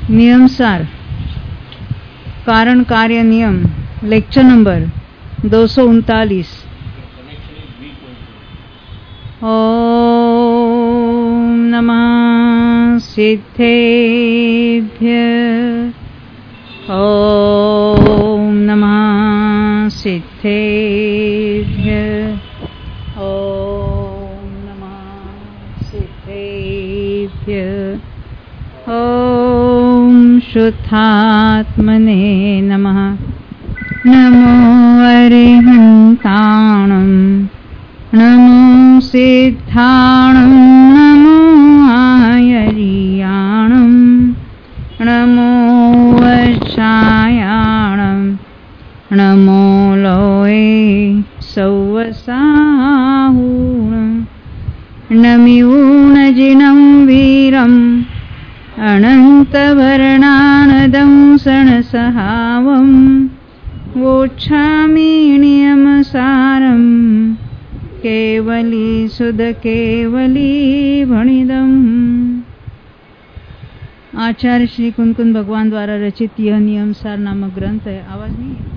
नियम सार कारण कार्य नियम लेक्चर नंबर 239। ओम नमः सिद्धेभ्य। ओम नमः सिद्धेभ्य। ओम नमः सिद्धेभ्य। ओम शुद्धात्मने नमः। नमो अरिहन्ताणं नमो सिद्धाणं नमो आयर्याणं नमो वशायाणं नमो लोये सौवसाहूणं नमिऊणजिनं वीरम् अनन्तवर्णानदं सणसहावं वोच्छामि नियमसारं केवली सुध केवली भणिदम्। आचार्य श्री कुंकुन भगवान द्वारा रचित यह नियम सार नामक ग्रंथ है। आवाज नहीं है?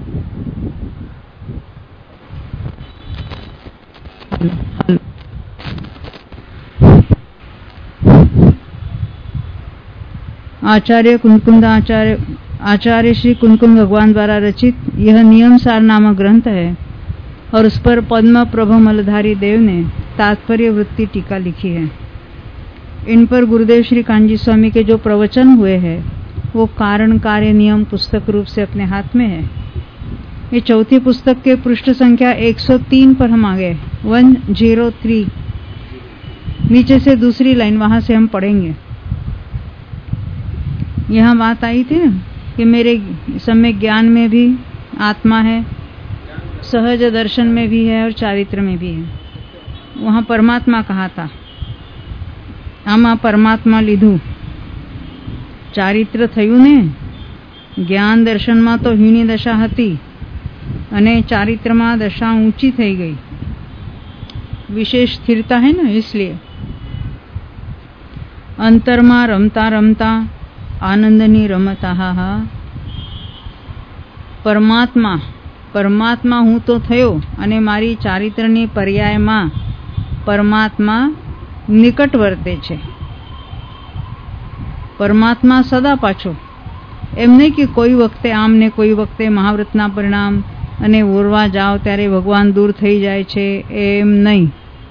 आचार्य श्री कुंकुन भगवान द्वारा रचित यह नियम सार नामक ग्रंथ है और उस पर पद्म प्रभ मलधारी देव ने तात्पर्य वृत्ति टीका लिखी है। इन पर गुरुदेव श्री कांजी स्वामी के जो प्रवचन हुए हैं वो कारण कार्य नियम पुस्तक रूप से अपने हाथ में है। ये चौथी पुस्तक के पृष्ठ संख्या 103 पर हम आ गए। 103 नीचे से दूसरी लाइन, वहां से हम पढ़ेंगे। यहाँ बात आई थी ना कि मेरे सम्यक ज्ञान में भी आत्मा है, सहज दर्शन में भी है और चारित्र में भी है। वहाँ परमात्मा कहा था। आमा परमात्मा लीधु, ચારિત્ર થયું ને। જ્ઞાન દર્શનમાં તો હીણી દશા હતી અને ચારિત્રમાં દશા ઊંચી થઈ ગઈ। વિશેષ સ્થિરતા है ना, इसलिए અંતરમાં રમતા રમતા આનંદની રમત આહા। પરમાત્મા હું તો થયો અને મારી ચારિત્રની પર્યાયમાં પરમાત્મા નિકટ વર્તે છે। પરમાત્મા સદા પાછો, એમ નહીં કે કોઈ વખતે આમ ને કોઈ વખતે મહાવ્રતના પરિણામ અને ઓરવા જાઓ ત્યારે ભગવાન દૂર થઈ જાય છે, એમ નહીં।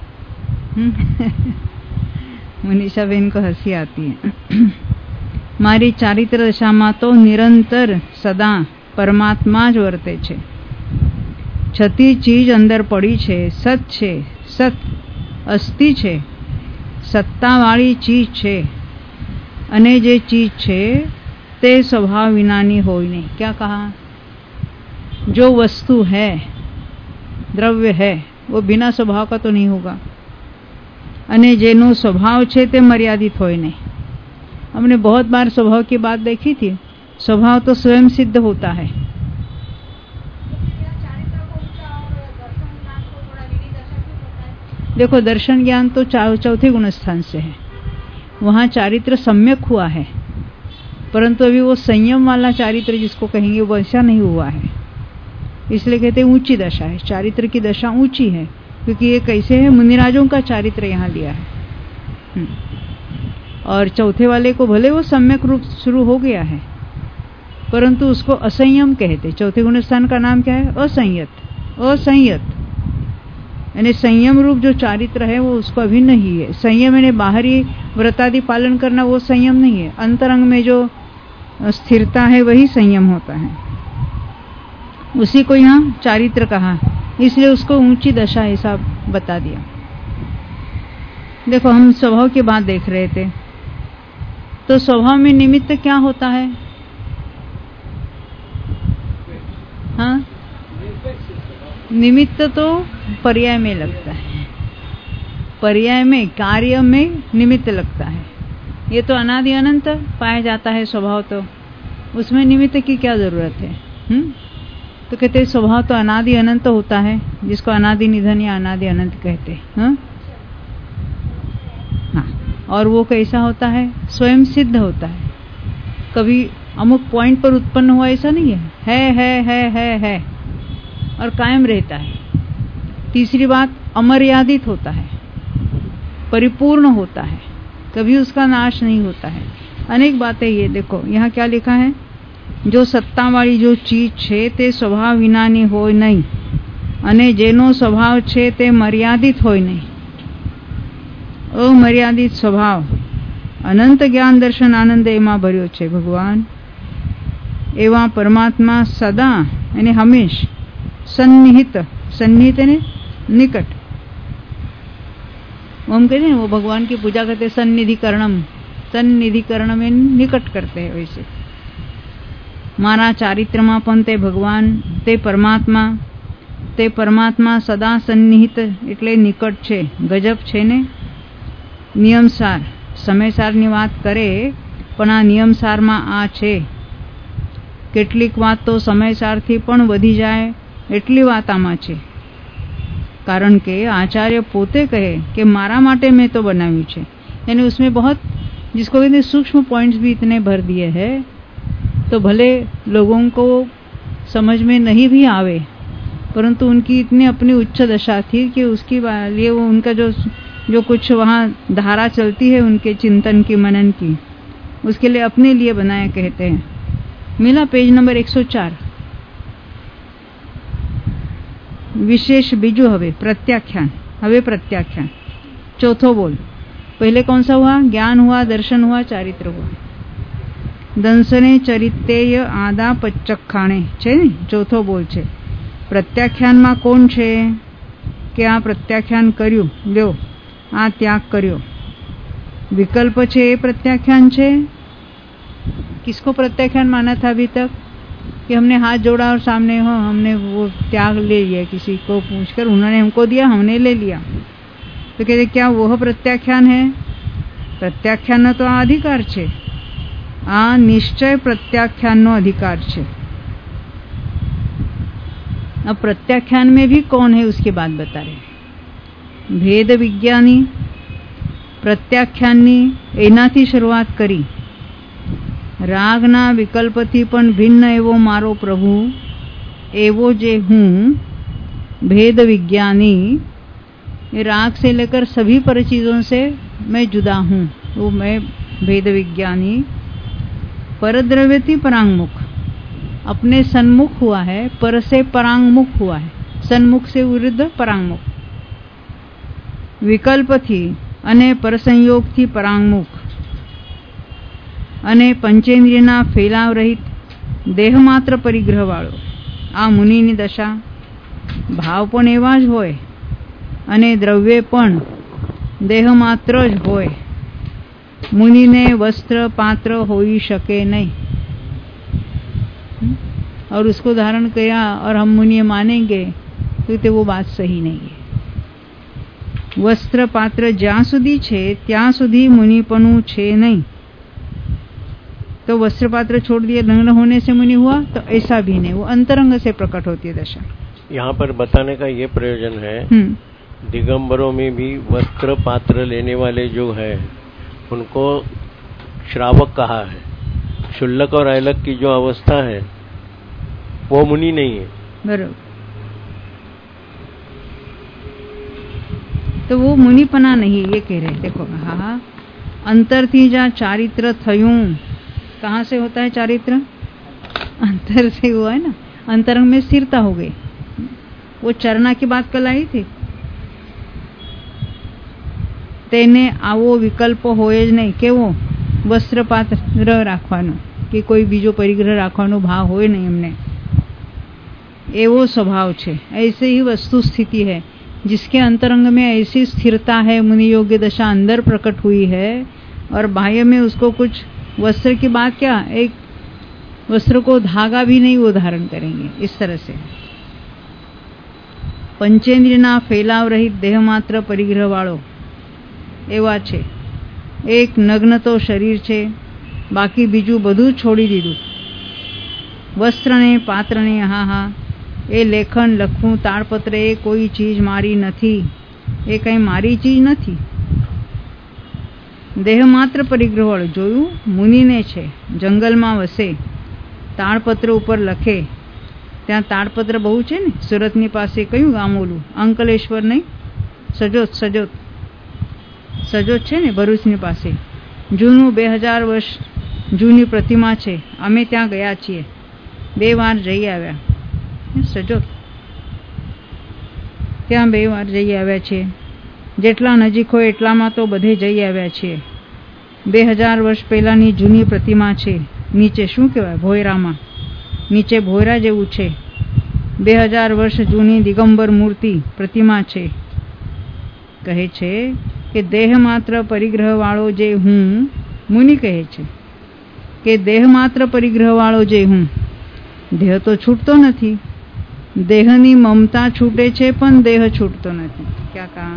मनीषाबेन को हंसी आती है। मारी चारित्र दशाમાં તો નિરંતર સદા પરમાત્મા જ વર્તે છે। છતી ચીજ અંદર પડી છે, સત છે, સત અસ્તિ છે, સત્તાવાળી ચીજ છે અને જે ચીજ છે તે स्वभाव विनानी होई नहीं। क्या कहा? जो वस्तु है, द्रव्य है, वो बिना स्वभाव का तो नहीं होगा अने जेनो स्वभाव छे ते मर्यादित होय नहीं। हमने बहुत बार स्वभाव की बात देखी थी। स्वभाव तो स्वयं सिद्ध होता है। देखो, दर्शन ज्ञान तो चौथे गुण स्थान से है, वहाँ चारित्र सम्यक हुआ है, परंतु अभी वो संयम वाला चारित्र जिसको कहेंगे वो ऐसा नहीं हुआ है। इसलिए कहते हैं ऊंची दशा है। चारित्र की दशा ऊंची है क्योंकि ये कैसे है, मुनिराजों का चारित्र यहाँ लिया है। और चौथे वाले को भले वो सम्यक रूप शुरू हो गया है, परंतु उसको असंयम कहते। चौथे गुण स्थान का नाम क्या है? असंयत। यानी संयम रूप जो चारित्र है वो उसको अभी नहीं है। संयम यानी बाहरी व्रतादि पालन करना, वो संयम नहीं है। अंतरंग में जो स्थिरता है वही संयम होता है। उसी को यहाँ चारित्र कहा, इसलिए उसको ऊंची दशा ऐसा बता दिया। देखो, हम स्वभाव की बात देख रहे थे, तो स्वभाव में निमित्त क्या होता है? हाँ, निमित्त तो पर्याय में लगता है, पर्याय में, कार्य में निमित्त लगता है। ये तो अनादि अनंत पाया जाता है स्वभाव, तो उसमें निमित्त की क्या जरूरत है? तो कहते स्वभाव तो अनादि अनंत होता है, जिसको अनादि निधन या अनादि अनंत कहते हैं। हाँ, और वो कैसा होता है? स्वयं सिद्ध होता है। कभी अमुक पॉइंट पर उत्पन्न हुआ ऐसा नहीं है और कायम रहता है। तीसरी बात, अमर्यादित होता है, परिपूर्ण होता है, कभी उसका नाश नहीं होता है। अनेक बातें ये देखो यहाँ क्या लिखा है, जो सत्ता वाली जो चीज છે તે સ્વભાવ વિનાની હોય નહીં અને જેનો સ્વભાવ છે તે મર્યાદિત હોય નહીં। અમર્યાદિત સ્વભાવ અનંત જ્ઞાન દર્શન આનંદ એમાં ભર્યો છે ભગવાન। એવા પરમાત્મા સદા અને હંમેશ સન્નિહિત, सन्निहित ने निकट, हम कहते हैं वो भगवान की पूजा करते सन्निधिकरणम, सन्निधिकरण में निकट करते हैं। वैसे मारा चारित्रमा पण ते भगवान ते परमात्मा सदा सन्निहित એટલે નિકટ છે, ગજબ છે ને। નિયમસાર સમયસારની વાત કરે પણ આ નિયમસારમાં આ છે। કેટલીક વાત તો સમયસારથી પણ વધી જાય એટલી વાત આમાં છે। કારણ કે आचार्य પોતે કહે कि मारा माटे में तो बनाव्યું છે, यानी उसमें बहुत जिसको कहते सूक्ष्म पॉइंट्स भी इतने भर दिए हैं, तो भले लोगों को समझ में नहीं भी आवे, परंतु उनकी इतनी अपनी उच्च दशा थी कि उसकी लिए वो उनका जो कुछ वहाँ धारा चलती है उनके चिंतन की, मनन की, उसके लिए अपने लिए बनाए कहते हैं। मिला पेज नंबर 104। विशेष बीजू हवे प्रत्याख्यान, हवे प्रत्याख्यान चौथो बोल। पहले कौन सा हुआ, ज्ञान हुआ, दर्शन हुआ, चारित्र हुआ। दंसने चरितेय आदा पच्चखाणे छे ने चौथो बोल छे। प्रत्याख्यान में कोण छे कि आ प्रत्याख्यान कर्यु, ल्यो आ त्याग कर्यो। विकल्प छे ए प्रत्याख्यान छे। किसको प्रत्याख्यान माना था अभी तक कि हमने हाथ जोड़ा और सामने हो हमने वो त्याग ले लिया, किसी को पूछकर उन्होंने हमको दिया, हमने ले लिया, तो कहते क्या वो प्रत्याख्यान है? प्रत्याख्यान तो आ अधिकार छे, आ निश्चय प्रत्याख्यान नो अधिकार छे। अब प्रत्याख्यान में भी कौन है उसकी बात बता रहे। भेद विज्ञानी प्रत्याख्याननी एनाथी शुरुआत करी। रागना विकल्पथी पण भिन्न एवो मारो प्रभु, एवो जे हूँ भेद विज्ञानी, राग से लेकर सभी पर चीजों से मैं जुदा हूँ, वो मैं भेद विज्ञानी। परद्रव्यति परांगमुख, अपने सन्मुख हुआ है, पर से परांगमुख हुआ है, सन्मुख से विरुद्ध परांगमुख। विकल्प थी अने परसंयोग थी परांगमुख, अने पंचेन्द्रियना फैलाव रहित देह मात्र परिग्रह वाळो। आ मुनिनी दशा। भाव पण एवा ज होय अने द्रव्य पण देह मात्र ज होय। मुनिने वस्त्र पात्र होई शके नहीं, और उसको धारण किया और हम मुनि मानेंगे तो वो बात सही नहीं है। वस्त्र पात्र ज्यां सुधी छे त्यां सुधी मुनिपणु छे नहीं। तो वस्त्र पात्र छोड़ दिए, नग्न होने से मुनि हुआ, तो ऐसा भी नहीं, वो अंतरंग से प्रकट होती है दशा। यहाँ पर बताने का ये प्रयोजन है, दिगंबरों में भी वस्त्र पात्र लेने वाले जो है उनको श्रावक कहा है। शुल्लक और ऐलक की जो अवस्था है वो मुनि नहीं है, बरोबर। तो वो मुनिपना नहीं, ये कह रहे। देखो हाँ, अंतर थी जा चारित्र थयूं। कहाँ से होता है चारित्र? अंतर से हुआ है ना, अंतरंग में स्थिरता हो गई। वो चरना की बात कल आई थी। तेने आवो विकल्प होए ज नहीं, केवो वस्त्र पात्र राखवानो कि कोई बीजो परिग्रह राखवानो भाव होए नहीं हमने, एवो स्वभाव छे। ऐसे ही वस्तु स्थिति है जिसके अंतरंग में ऐसी स्थिरता है, मुनि योग्य दशा अंदर प्रकट हुई है, और बाह्य में उसको कुछ वस्त्र की बात क्या, एक वस्त्र को धागा भी नहीं वो धारण करेंगे, इस तरह से। पंचेन्द्रियना फैलाव रहित देह मात्र परिग्रह वाळो एवा छे। एक नग्न तो शरीर छे, बाकी बीजू बधु छोड़ी दीधुं। वस्त्र ने पात्र ने हाँ हाँ, ए लेखन लखूं ताड़पत्र ए कोई चीज मारी नथी, ए कई मारी चीज नथी। દેહ માત્ર પરિગ્રહ વાળું જોયું મુનિને છે, જંગલમાં વસે, તાડપત્ર ઉપર લખે. ત્યાં તાડપત્ર બહુ છે ને. સુરતની પાસે કયું ગામ ઓલું? અંકલેશ્વર નહીં, સજોત છે ને ભરૂચની પાસે. જૂનું 2000 વર્ષ જૂની પ્રતિમા છે. અમે ત્યાં ગયા છીએ, 2 વાર જઈ આવ્યા. સજોત ત્યાં 2 વાર જઈ આવ્યા છીએ. જેટલા નજીક હોય એટલામાં તો બધે જઈ આવ્યા છીએ. 2000 વર્ષ પહેલાની જૂની પ્રતિમા છે. નીચે શું કહેવાય? ભોયરામાં નીચે ભોયરા જેવું છે. 2000 વર્ષ જૂની દિગંબર મૂર્તિ પ્રતિમા છે. કહે છે કે દેહ માત્ર પરિગ્રહ વાળો જે હું, મુનિ કહે છે કે દેહ માત્ર પરિગ્રહ વાળો જે હું, દેહ તો છૂટતો નથી. દેહની મમતા છૂટે છે પણ દેહ છૂટતો નથી. क्या कहा?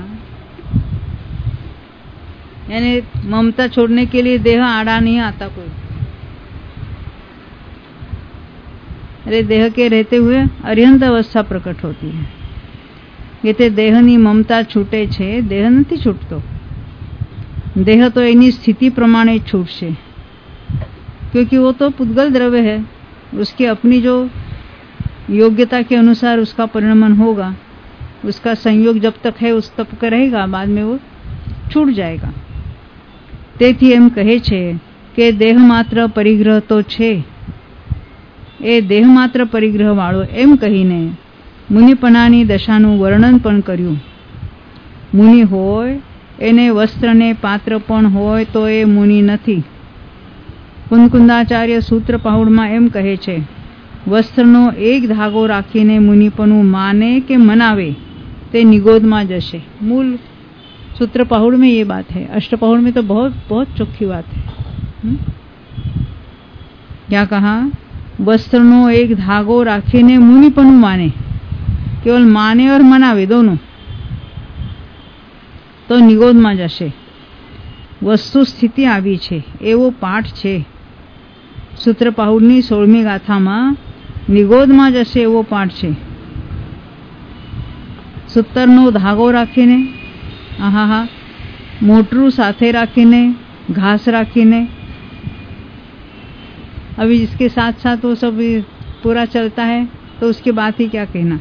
यानी ममता छोड़ने के लिए देह आड़ा नहीं आता कोई. अरे देह के रहते हुए अरिहंत अवस्था प्रकट होती है. ये ते देहनी ममता छूटे छे, देह नहीं छूटतो. देह तो एनी स्थिति प्रमाणे छूटशे, क्योंकि वो तो पुद्गल द्रव्य है. उसकी अपनी जो योग्यता के अनुसार उसका परिणमन होगा. उसका संयोग जब तक है उस तक रहेगा, बाद में वो छूट जाएगा. તેથી એમ કહે છે કે દેહ માત્ર પરિગ્રહ તો છે, એ દેહ માત્ર પરિગ્રહ વાળો એમ કહીને મુનિપણાની દશાનું વર્ણન પણ કર્યું. મુનિ હોય એને વસ્ત્રને પાત્ર પણ હોય તો એ મુનિ નથી. કુંદકુંદાચાર્ય સૂત્ર પહોળમાં એમ કહે છે, વસ્ત્રનો એક ધાગો રાખીને મુનિપણું માને કે મનાવે તે નિગોદમાં જશે. मूल सूत्र पहुड़ में ये बात है. अष्ट पहुड़ में तो बहुत बहुत चोखी बात है. क्या कहा? वस्त्रनो एक धागो राखीने मुनिपणुं माने, केवल माने और मनावे दोनों, तो निगोदમાં જશે. વસ્તુ સ્થિતિ આવી છે એવો પાઠ છે. સૂત્ર પહોળની 16મી ગાથામાં નિગોદમાં જશે એવો પાઠ છે. સૂતરનો ધાગો રાખીને, आहा, मोटरू साथे राखीने, घास राखीने. अभी इसके साथ साथ वो सब पूरा चलता है तो उसके बाद ही क्या कहना.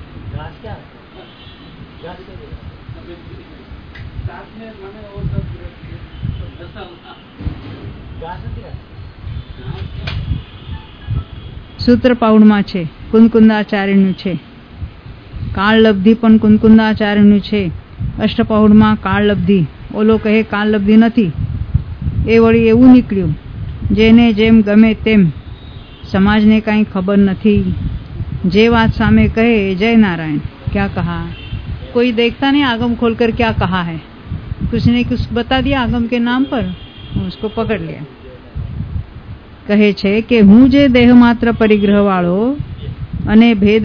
सूत्र पाउडમાં છે, કુંદકુંદાચાર્યનું છે. કાળલબ્ધિ પણ કુંદકુંદાચાર્યનું છે. અષ્ટપહોળમાં કાળલબ્ધિ, ઓલો કહે કાળલબ્ધિ નથી. એ વળી એવું નીકળ્યું, જેને જેમ ગમે તેમ, સમાજને કાંઈ ખબર નથી. જે વાત સામે કહે जय नारायण. क्या कहा? कोई देखता नहीं आगम खोलकर क्या कहा है. कुछ ने कुछ बता दिया आगम के नाम पर, उसको पकड़ लिया. કહે છે કે હું જે દેહ માત્ર પરિગ્રહ વાળો અને भेद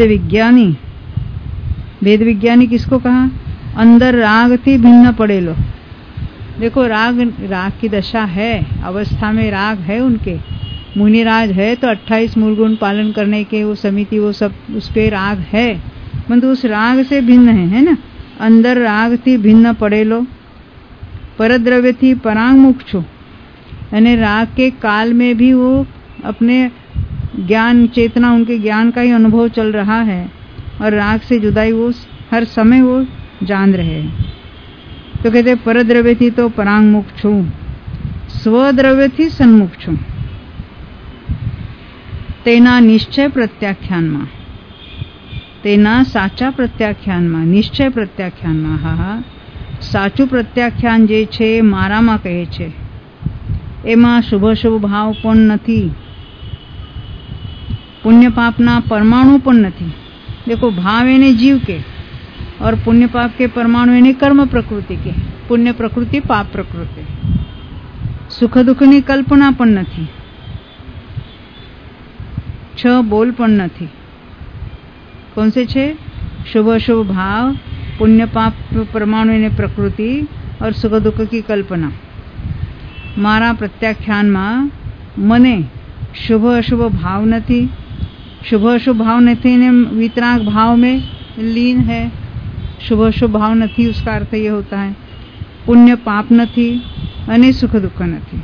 विज्ञानी किसको कहा? अंदर राग थी भिन्न पड़ेलो. देखो राग की दशा है, अवस्था में राग है उनके. मुनिराज है तो 28 मूल गुण पालन करने के वो समिति, वो सब उस पे राग है, परंतु उस राग से भिन्न है ना. अंदर राग थी भिन्न पड़ेलो, परद्रव्य थी परांगमुख छो. यानी राग के काल में भी वो अपने ज्ञान चेतना, उनके ज्ञान का ही अनुभव चल रहा है, और राग से जुदाई वो हर समय वो जान रहे. तो कहते परद्रव्य थी तो परांगमुख छू, स्वद्रव्य थी सन्मुख छू. तेना निश्चय प्रत्याख्याનમાં, तेना साचा प्रत्याख्याનમાં, निश्चय प्रत्याख्याનમાં, હા સાચું પ્રત્યાખ્યાન જે છે મારામાં કહે છે. એમાં શુભ ભાવ પણ નથી, પુણ્ય પાપના પરમાણુ પણ નથી. देखो भाव એને जीव के और पुण्य पाप के परमाणु यानी कर्म प्रकृति के. पुण्य प्रकृति पाप प्रकृति. सुख दुखनी कल्पना पण नहीं, छ बोल पण नहीं. कौन से छे? शुभ अशुभ भाव, पुण्य पाप परमाणु यानी प्रकृति और सुख दुख की कल्पना. मारा प्रत्याख्यान में मने शुभ अशुभ भाव नहीं. शुभ अशुभ भाव नहीं ने वितराग भाव में लीन है. शुभ शुभ भाव नहीं, उसका अर्थ ये होता है. पुण्य पाप नहीं, અને સુખ દુઃખ નથી.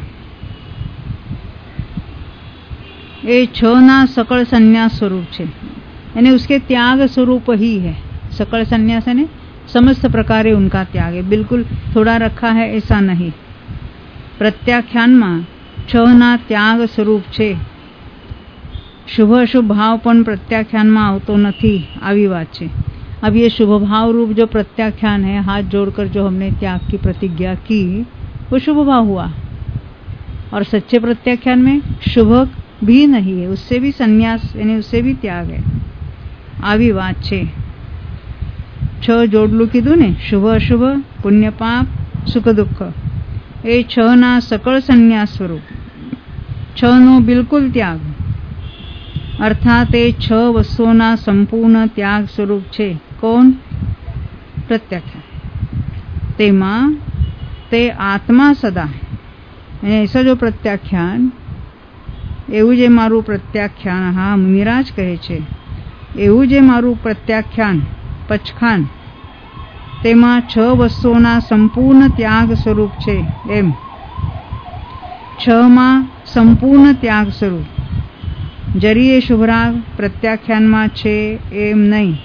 એ છ ના सकल संन्यास स्वरूप છે यानी उसके त्याग स्वरूप ही है. सकल संन्यास है समस्त प्रकारे उनका त्याग है, बिल्कुल थोड़ा रखा है ऐसा नहीं. प्रत्याख्यान में छ ना त्याग स्वरूप છે. शुभ अशुभ भाव पण प्रत्याख्यान में आवतो नहीं, आवी बात है. अब ये शुभ भाव रूप जो प्रत्याख्यान है, हाथ जोड़कर जो हमने त्याग की प्रतिज्ञा की, वो शुभ भाव हुआ. और सच्चे प्रत्याख्यान में शुभ भी नहीं है, उससे भी संन्यास यानी उससे भी त्याग है. आवी बात है. छ जोड़लू कीधु ने, शुभ अशुभ, पुण्य पाप, सुख दुख, ए छ ना सकल संन्यास स्वरूप. छ नो बिल्कुल त्याग अर्थात ए छ वस्तुओना संपूर्ण त्याग स्वरूप छे. कौन? प्रत्याख्यान. तेमा ते आत्मा सदा ऐसा जो प्रत्याख्यान एवं जे मारू प्रत्याख्यान. हाँ, मुनिराज कहे छे एवं जे मारू प्रत्याख्यान पचखान तेमा छ वस्तुओना संपूर्ण त्याग स्वरूप छे. एम छ मा संपूर्ण त्याग स्वरूप. जरीए शुभराग प्रत्याख्यान में छे एम नहीं.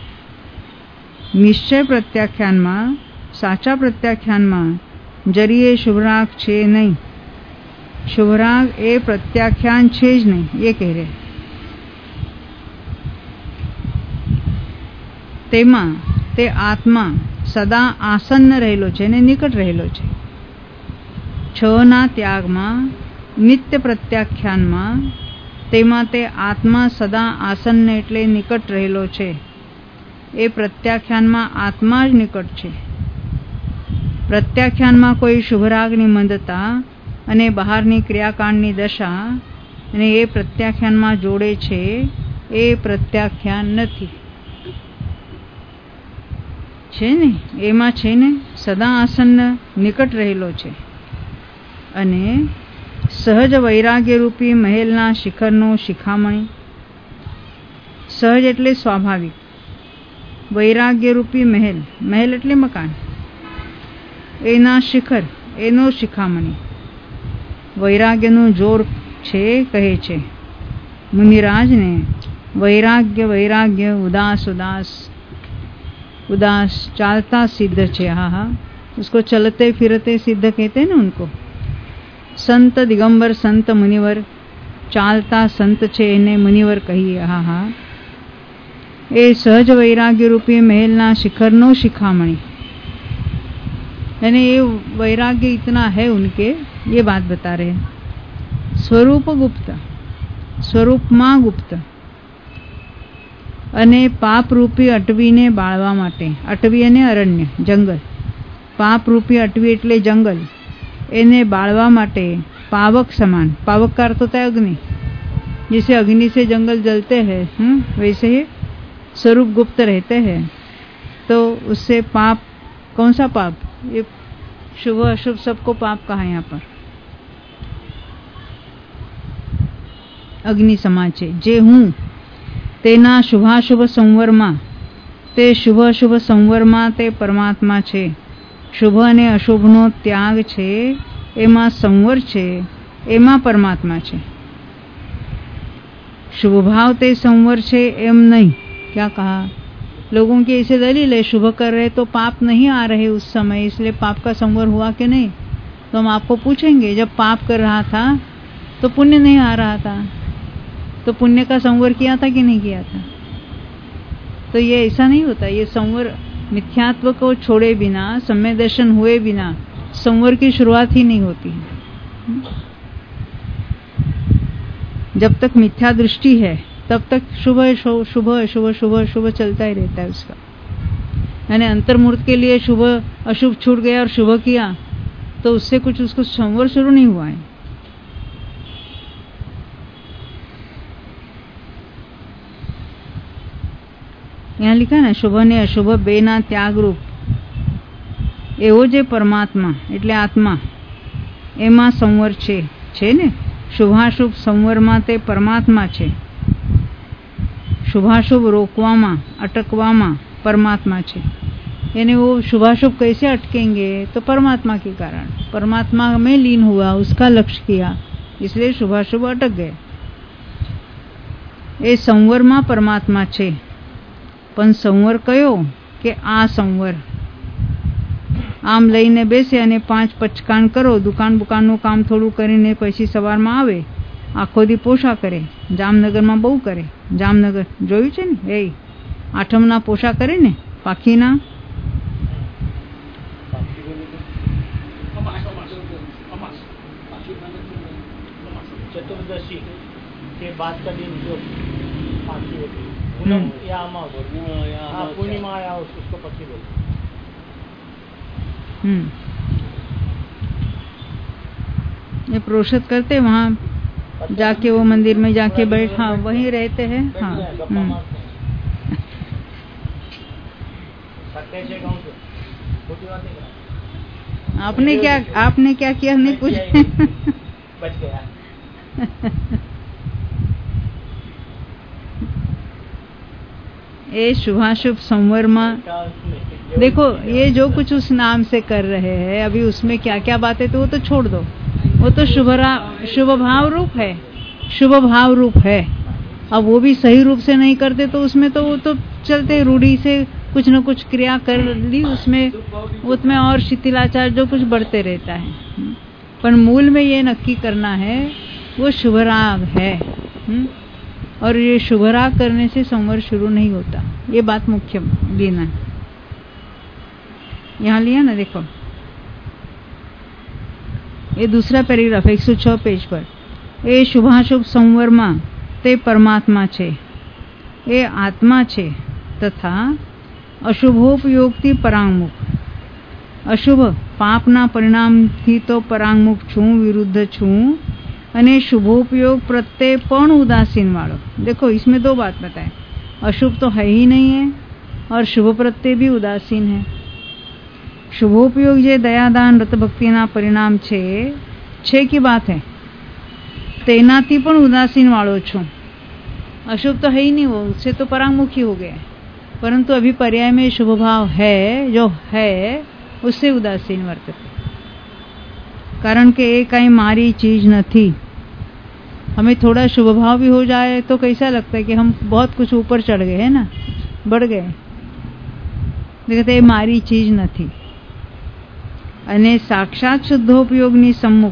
निश्चय प्रत्याख्यान में, साचा प्रत्याख्यान में जरीए शुभराग छे नहीं. शुभराग ए प्रत्याख्यान छे ज नहीं, ये कह रहे. तेमा ते आत्मा सदा आसन्न रहेलो छे ने निकट रहेलो छे. छ ना त्याग में, नित्य प्रत्याख्यान में तेमा ते आत्मा सदा आसन्न एटले निकट रहेलो छे. ए प्रत्याख्यान में आत्मा ज निकट छे. प्रत्याख्यान में कोई शुभरागनी मंदता अने बहारनी क्रियाकांडनी दशा अने ए प्रत्याख्यान में जोड़े छे, ए प्रत्याख्यान नथी. छे ने एमां छे ने सदा आसन्न निकट रहेलो छे. अने सहज वैराग्य रूपी महलना शिखरनो शिखामणी. सहज एटले स्वाभाविक, वैराग्य रूपी महल, महल एटले मकान, एना शिखर एनो शिखामणी. वैराग्यनु जोर छे कहे छे मुनिराज ने. वैराग्य वैराग्य, उदास उदास, उदास चालता सिद्ध छे. हाँ, उसको चलते फिरते सिद्ध कहते हैं ना उनको. संत दिगंबर संत मुनिवर, चालता संत छे एने मुनिवर कहिए. हाँ, ए सहज वैराग्य रूपी महलना शिखरनो शिखामणी. यानी ये वैराग्य इतना है उनके, ये बात बता रहे हैं. स्वरूप गुप्त, स्वरूप मां गुप्त अने पाप रूपी अटवी ने बाळवा माटे. अटवी अने अरण्य, जंगल. पाप रूपी अटवी एटले जंगल, एने बाळवा माटे पावक समान. पावक का अर्थ होता है अग्नि. जैसे अग्नि से जंगल जलते हैं, वैसे ही स्वरूप गुप्त रहते हैं. तो उससे पाप, कौन सा पाप? ये शुभ अशुभ सबको पाप कहा यहाँ पर. अग्नि समान छे. जे हूँ तेना शुभाशुभ संवर में, ते शुभ अशुभ संवर में ते परमात्मा छे. शुभ अने अशुभनो त्याग छे, एमां संवर छे, एमां परमात्मा छे. शुभ भाव ते संवर छे एम नहीं. क्या कहा? लोगों की ऐसे दलील है, शुभ कर रहे तो पाप नहीं आ रहे उस समय, इसलिए पाप का संवर हुआ कि नहीं. तो हम आपको पूछेंगे, जब पाप कर रहा था तो पुण्य नहीं आ रहा था, तो पुण्य का संवर किया था कि नहीं किया था? तो ये ऐसा नहीं होता. ये संवर मिथ्यात्व को छोड़े बिना, सम्य दर्शन हुए बिना संवर की शुरुआत ही नहीं होती है. जब तक मिथ्या दृष्टि है तब तक शुभ शुभ शुभ शुभ शुभ चलता ही रहता है उसका. यानी अंतर्मूर्त के लिए शुभ अशुभ छूट गया और शुभ किया तो उससे कुछ उसको संवर शुरू नहीं हुआ है. यहाँ लिखा ना, शुभ ने अशुभ बेना त्याग रूप एवो जे परमात्मा एटले आत्मा एमा संवर छे ने. शुभाशुभ संवर में ते परमात्मा छे. शुभाशुभ रोकवामां, अटकवामां परमात्मा छे. यानी वो शुभाशुभ कैसे अटकेंगे? तो परमात्मा के कारण, परमात्मा में लीन हुआ, उसका लक्ष्य किया, इसलिए शुभाशुभ अटक गए। એ સંવરમાં પરમાત્મા છે, પણ સંવર કયો? કે આ સંવર આમ લઈને બેસે અને 5 પચકાન કરો, દુકાન બુકાનનું કામ થોડું કરીને પછી સવારમાં આવે, આખો દી પોષા કરે. જામનગરમાં બહુ કરે. જામનગર જોયું છે ને? એ આઠમના પોષા કરે ને, પાખીના. चतुर्दशी के बाद का दिन जो पाखी होती है या पूर्णिमा या उसको पक्षी बोलते हैं। ये प्रोषद करते वहाँ जाके, वो मंदिर में जाके बैठ, हाँ वहीं रहते हैं। हाँ आपने क्या किया? नहीं पूछा। बच गया। ये शुभाशुभ संवर में देखो, ये जो कुछ उस नाम से कर रहे हैं अभी, उसमें क्या क्या बातें, तो वो तो छोड़ दो, वो तो शुभ भाव रूप है, शुभ भाव रूप है। अब वो भी सही रूप से नहीं करते तो उसमें तो वो तो चलते रूढ़ी से कुछ न कुछ क्रिया कर ली, उसमें और शिथिलाचार जो कुछ बढ़ते रहता है। पर मूल में ये नक्की करना है वो शुभराग है। और ये शुभराग करने से संवर शुरू नहीं होता, ये बात मुख्य लेना है। यहाँ लिया ना, देखो ये दूसरा पैराग्राफ 106 पेज पर। ये शुभाशुभ संवर में ते परमात्मा छे, ये आत्मा छे, तथा अशुभोपयोगથી પરાંગમુખ। અશુભ પાપના પરિણામથી તો પરાંગમુખ છું, વિરુદ્ધ છું, અને शुभोपयोग प्रत्यय पण उदासीन वालों। देखो इसमें दो बात बताए, अशुभ तो है ही नहीं है और शुभ प्रत्यय भी उदासीन है। शुभोपयोग जे दयादान व्रत भक्ति ना परिणाम छे की बात है, तेनाती पण उदासीन वालों छू। अशुभ तो है ही नहीं, वो उससे तो परांगमुखी हो गया, परंतु अभी पर्याय में शुभ भाव है, जो है उससे उदासीन वर्तते, कारण के ये कहीं मारी चीज नहीं। हमें थोड़ा शुभ भाव भी हो जाए तो कैसा लगता है कि हम बहुत कुछ ऊपर चढ़ गए हैं ना, बढ़ गए। देखते ये मारी चीज नहीं। अने साक्षात शुद्धोपयोगनी सम्मुख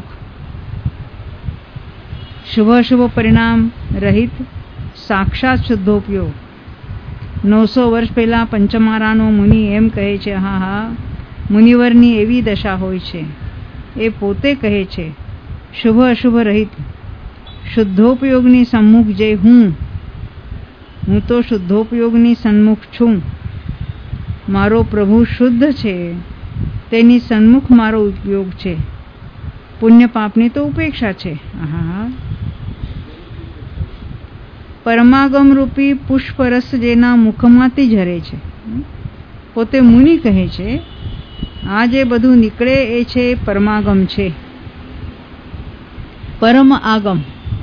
शुभ शुभ परिणाम रहित साक्षात शुद्धोपयोग। 900 વર્ષ પહેલા પંચમારાનો મુનિ એમ કહે છે, હા હા, મુનિવરની એવી દશા હોય છે। એ પોતે કહે છે, શુભ અશુભ રહિત શુદ્ધોપયોગની સન્મુખ જે હું તો શુદ્ધોપયોગની સન્મુખ છું। મારો પ્રભુ શુદ્ધ છે, તેની સન્મુખ મારો ઉપયોગ છે। પુણ્ય પાપની તો ઉપેક્ષા છે। હા, પરમાગમ રૂપી પુષ્પરસ જેના મુખમાંથી ઝરે છે। પોતે મુનિ કહે છે, આ જે બધું નીકળે એ છે પરમાગમ છે। પરમ આગમ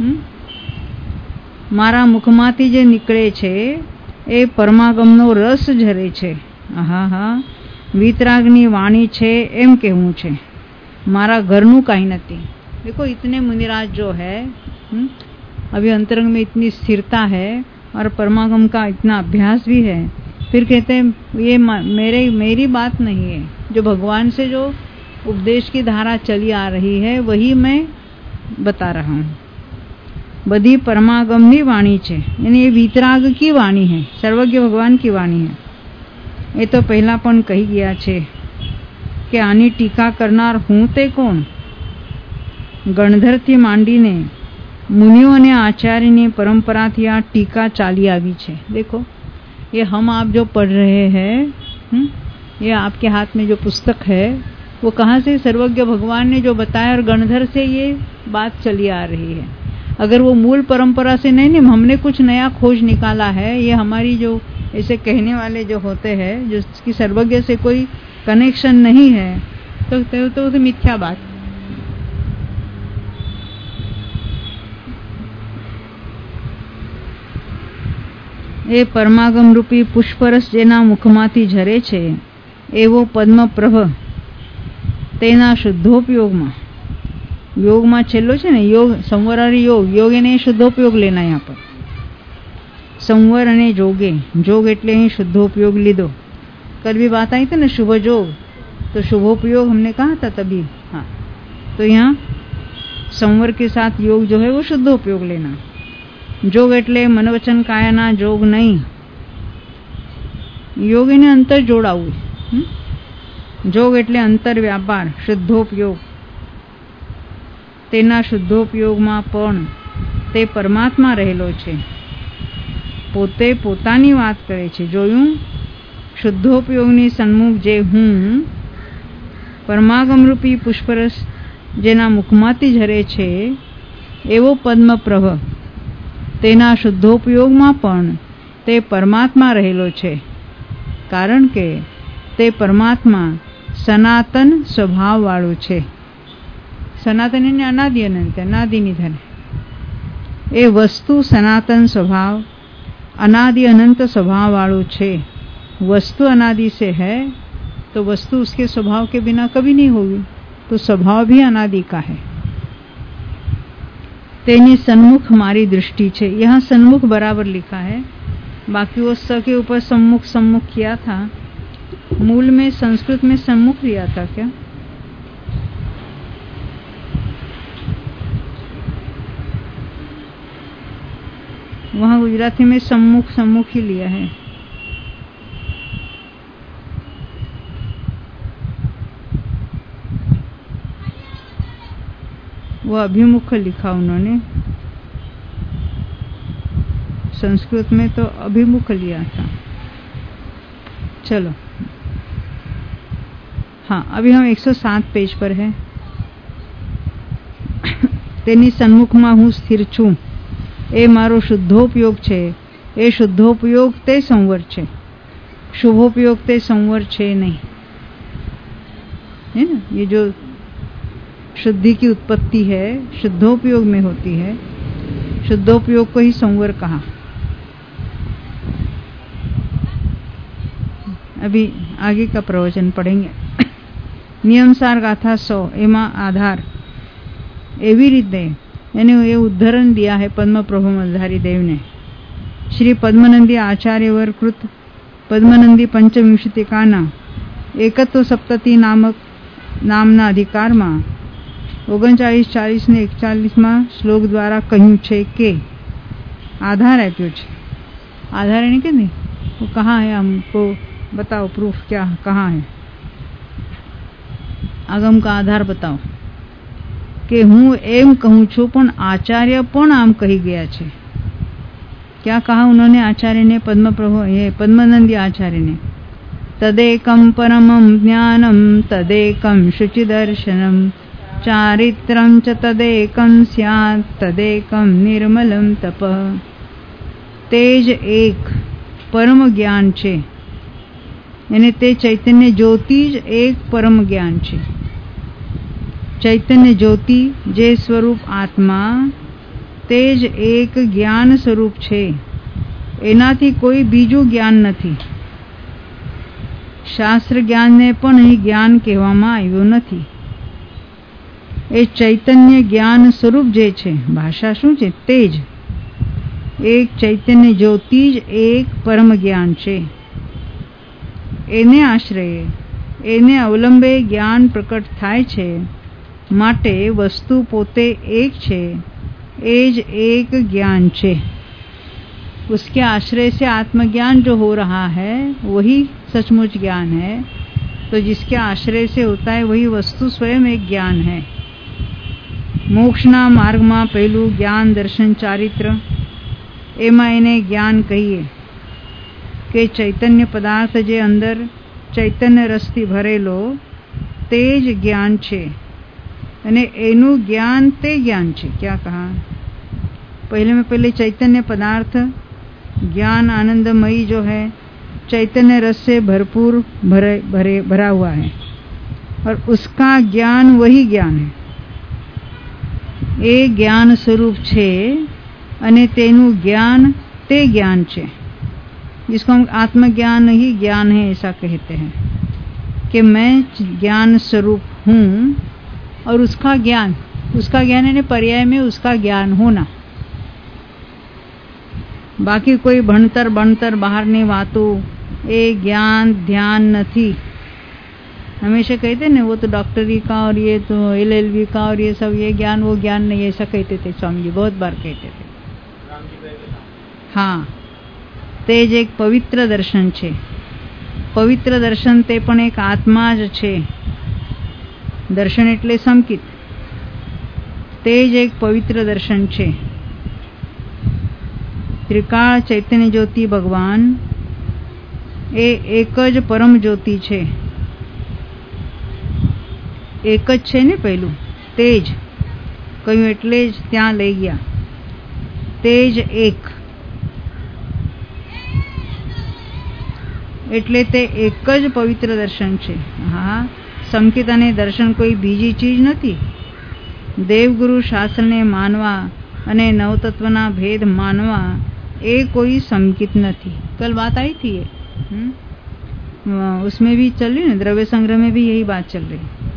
મારા મુખમાંથી જે નીકળે છે એ પરમાગમનો રસ ઝરે છે। હા, વીતરાગની વાણી છે એમ કહેવું છે, મારા ઘરનું કાંઈ નથી। देखो इतने मुनिराज जो है, अभी अंतरंग में इतनी स्थिरता है और परमागम का इतना अभ्यास भी है, फिर कहते हैं ये मेरी बात नहीं है, जो भगवान से जो उपदेश की धारा चली आ रही है वही मैं बता रहा हूँ। बधी परमागमनी वाणी छे, यानी ये वीतराग की वाणी है, सर्वज्ञ भगवान की वाणी है। ये तो पहला पण कही गया छे कि आनी टीका करनार हूँ ते कोण। गणधर थी માંડીને मुनियों અને आचार्यની परंपराથી આ टीका ચાલી આવી છે। देखो ये हम आप जो पढ़ रहे हैं, ये आपके हाथ में जो पुस्तक है वो कहाँ से? सर्वज्ञ भगवान ने जो बताया और गणधर से ये बात चली आ रही है। अगर वो मूल परंपरा से नहीं, हमने कुछ नया खोज निकाला है, ये हमारी जो ऐसे कहने वाले जो होते हैं, जिसकी सर्वज्ञ से कोई कनेक्शन नहीं है, तो मिथ्या बात। એ પરમાગમ રૂપી પુષ્પરસ જેના મુખમાંથી ઝરે છે એવો પદ્મપ્રભ તેના શુદ્ધોપયોગમાં, યોગમાં છેલ્લો છે ને योग, संवर और योग, योग એને શુદ્ધોપયોગ લેના यहाँ पर, संवर અને जोगे, जोग એટલે અહીં शुद्धोपयोग લીધो। कल भी बात आई थी ना शुभ जोग, तो शुभोपयोग हमने कहा था तभी। हाँ, तो यहाँ संवर के साथ योग जो है वो शुद्धोपयोग लेना। जोग એટલે मनोवचन कायाना जोग नहीं, योग એને અંતર જોડાવું। જોગ એટલે અંતર વ્યાપાર, શુદ્ધોપયોગ। તેના શુદ્ધોપયોગમાં પણ તે પરમાત્મા રહેલો છે। પોતે પોતાની વાત કરે છે। જોયું, શુદ્ધોપયોગની સન્મુખ જે હું, પરમાગમરૂપી પુષ્પરસ જેના મુખમાંથી ઝરે છે એવો પદ્મપ્રભ તેના શુદ્ધોપયોગમાં પણ તે પરમાત્મા રહેલો છે। કારણ કે તે પરમાત્મા સનાતન સ્વભાવવાળું છે। સનાતન એને અનાદિ અનંત, અનાદિ નિધન। એ વસ્તુ સનાતન સ્વભાવ, अनादि अनंत स्वभाव वालों छे। वस्तु अनादि से है तो वस्तु उसके स्वभाव के बिना कभी नहीं होगी, तो स्वभाव भी अनादि का है। तेनी सन्मुख हमारी दृष्टि छे। यहाँ सन्मुख बराबर लिखा है, बाकी वो स के ऊपर सम्मुख सम्मुख किया था। मूल में संस्कृत में सम्मुख लिया था क्या? वहाँ गुजराती में सम्मुख सम्मुख ही लिया है। वो अभिमुख लिखा उन्होंने, संस्कृत में तो अभिमुख लिया था। चलो, हाँ, अभी हम 107 पेज पर है। तेनी सन्मुखમાં હું સ્થિર છું, એ મારો શુદ્ધોપયોગ છે। એ શુદ્ધોપયોગ તે સંવર છે, शुभोपयोग ते संवर छे नहीं, है ना। ये जो शुद्धि की उत्पत्ति है शुद्धोपयोग में होती है, शुद्धोपयोग को ही संवर कहा। अभी आगे का प्रवचन पढ़ेंगे। नियमसार गाथा 100 एमा आधार एवी रीते એને એ ઉદ્ધરણ દિયા है पद्मप्रभु मलधारी देव ने। श्री पद्मनंदी आचार्यवर कृत पद्मनंदी पंचविंशतिकाना एकत्व सप्तति नामक नामना अधिकारमा 39, 40 ने 41 श्लोक द्वारा કહ્યું છે કે आधार આપ્યો છે। आधार यानी कि नहीं, वो कहाँ है, हमको बताओ, प्रूफ क्या कहाँ है, आगम का आधार बताओ। કે હું એમ કહું છું પણ આચાર્ય પણ આમ કહી ગયા છે। क्या कहा उन्होंने आचार्य ने, पद्मप्रभु ये पद्मनंदी आचार्य ने, तदेकं परमं ज्ञानं तदेकं शुचिदर्शनं चारित्रं च तदेकं स्यात् तदेकं निर्मलं तपः। तेज एक परम ज्ञान छे, यानी ते चैतन्य ज्योति ज एक परम ज्ञान छे। चैतन्य ज्योति जे स्वरूप आत्मा तेज एक ज्ञान स्वरूप छे, एनाथी कोई बीजू ज्ञान नथी। शास्त्र ज्ञान ने पण અહીં ज्ञान કહેવામાં આવ્યું નથી। એ ચૈતન્ય જ્ઞાન સ્વરૂપ જે છે, ભાષા શું છે, તેજ એક ચૈતન્ય જ્યોતિ જ એક પરમ જ્ઞાન છે। એને આશ્રયે, એને અવલંબે જ્ઞાન પ્રકટ થાય છે। माटे वस्तु पोते एक छे, एज एक ज्ञान छे। उसके आश्रय से आत्मज्ञान जो हो रहा है वही सचमुच ज्ञान है। तो जिसके आश्रय से होता है वही वस्तु स्वयं एक ज्ञान है। मोक्षना मार्ग में पहलू ज्ञान दर्शन चारित्र, एमा एने ज्ञान कहीए के चैतन्य पदार्थ जे अंदर चैतन्य रसथी भरेलो तेज ज्ञान छे, अने एनु ज्ञान ते ज्ञान छे। क्या कहा, पहले में पहले चैतन्य पदार्थ ज्ञान आनंदमयी जो है चैतन्य रस से भरपूर भरा हुआ है, और उसका ज्ञान वही ज्ञान है। ए ज्ञान स्वरूप छे अने तेनु ज्ञान ते ज्ञान छे, जिसको हम आत्मज्ञान ही ज्ञान है ऐसा कहते हैं। कि मैं ज्ञान स्वरूप हूँ और उसका ज्ञान यानी पर्याय में उसका ज्ञान होना। बाकी कोई भणतर बहाરની વાતો એ ज्ञान ध्यान नहीं। हमेशा कहते ना वो तो डॉक्टरी का और ये तो LLB का और ये सब ये ज्ञान वो ज्ञान नहीं, ऐसा कहते थे स्वामी जी, बहुत बार कहते थे। हाँ, तेज एक पवित्र दर्शन छे। पवित्र दर्शन ते पण एक आत्मा ज छे। दर्शन एटले संकित। तेज एक पवित्र दर्शन छे। त्रिकाल चैतन्य ज्योति भगवान ए एक ज परम ज्योति छे। एक ज छे ने पहेलू तेज कह्युं एटले ज त्यां लई गया। तेज एक एटले ते एक ज पवित्र दर्शन छे। हाँ, संकित अने दर्शन कोई बीजी चीज नथी। देवगुरु शास्त्रने मानवा अने नवतत्वना भेद मानवा ए कोई संकित नहीं। कल बात आई थी ये, उसमें भी चल रही ना, द्रव्य संग्रह में भी यही बात चल रही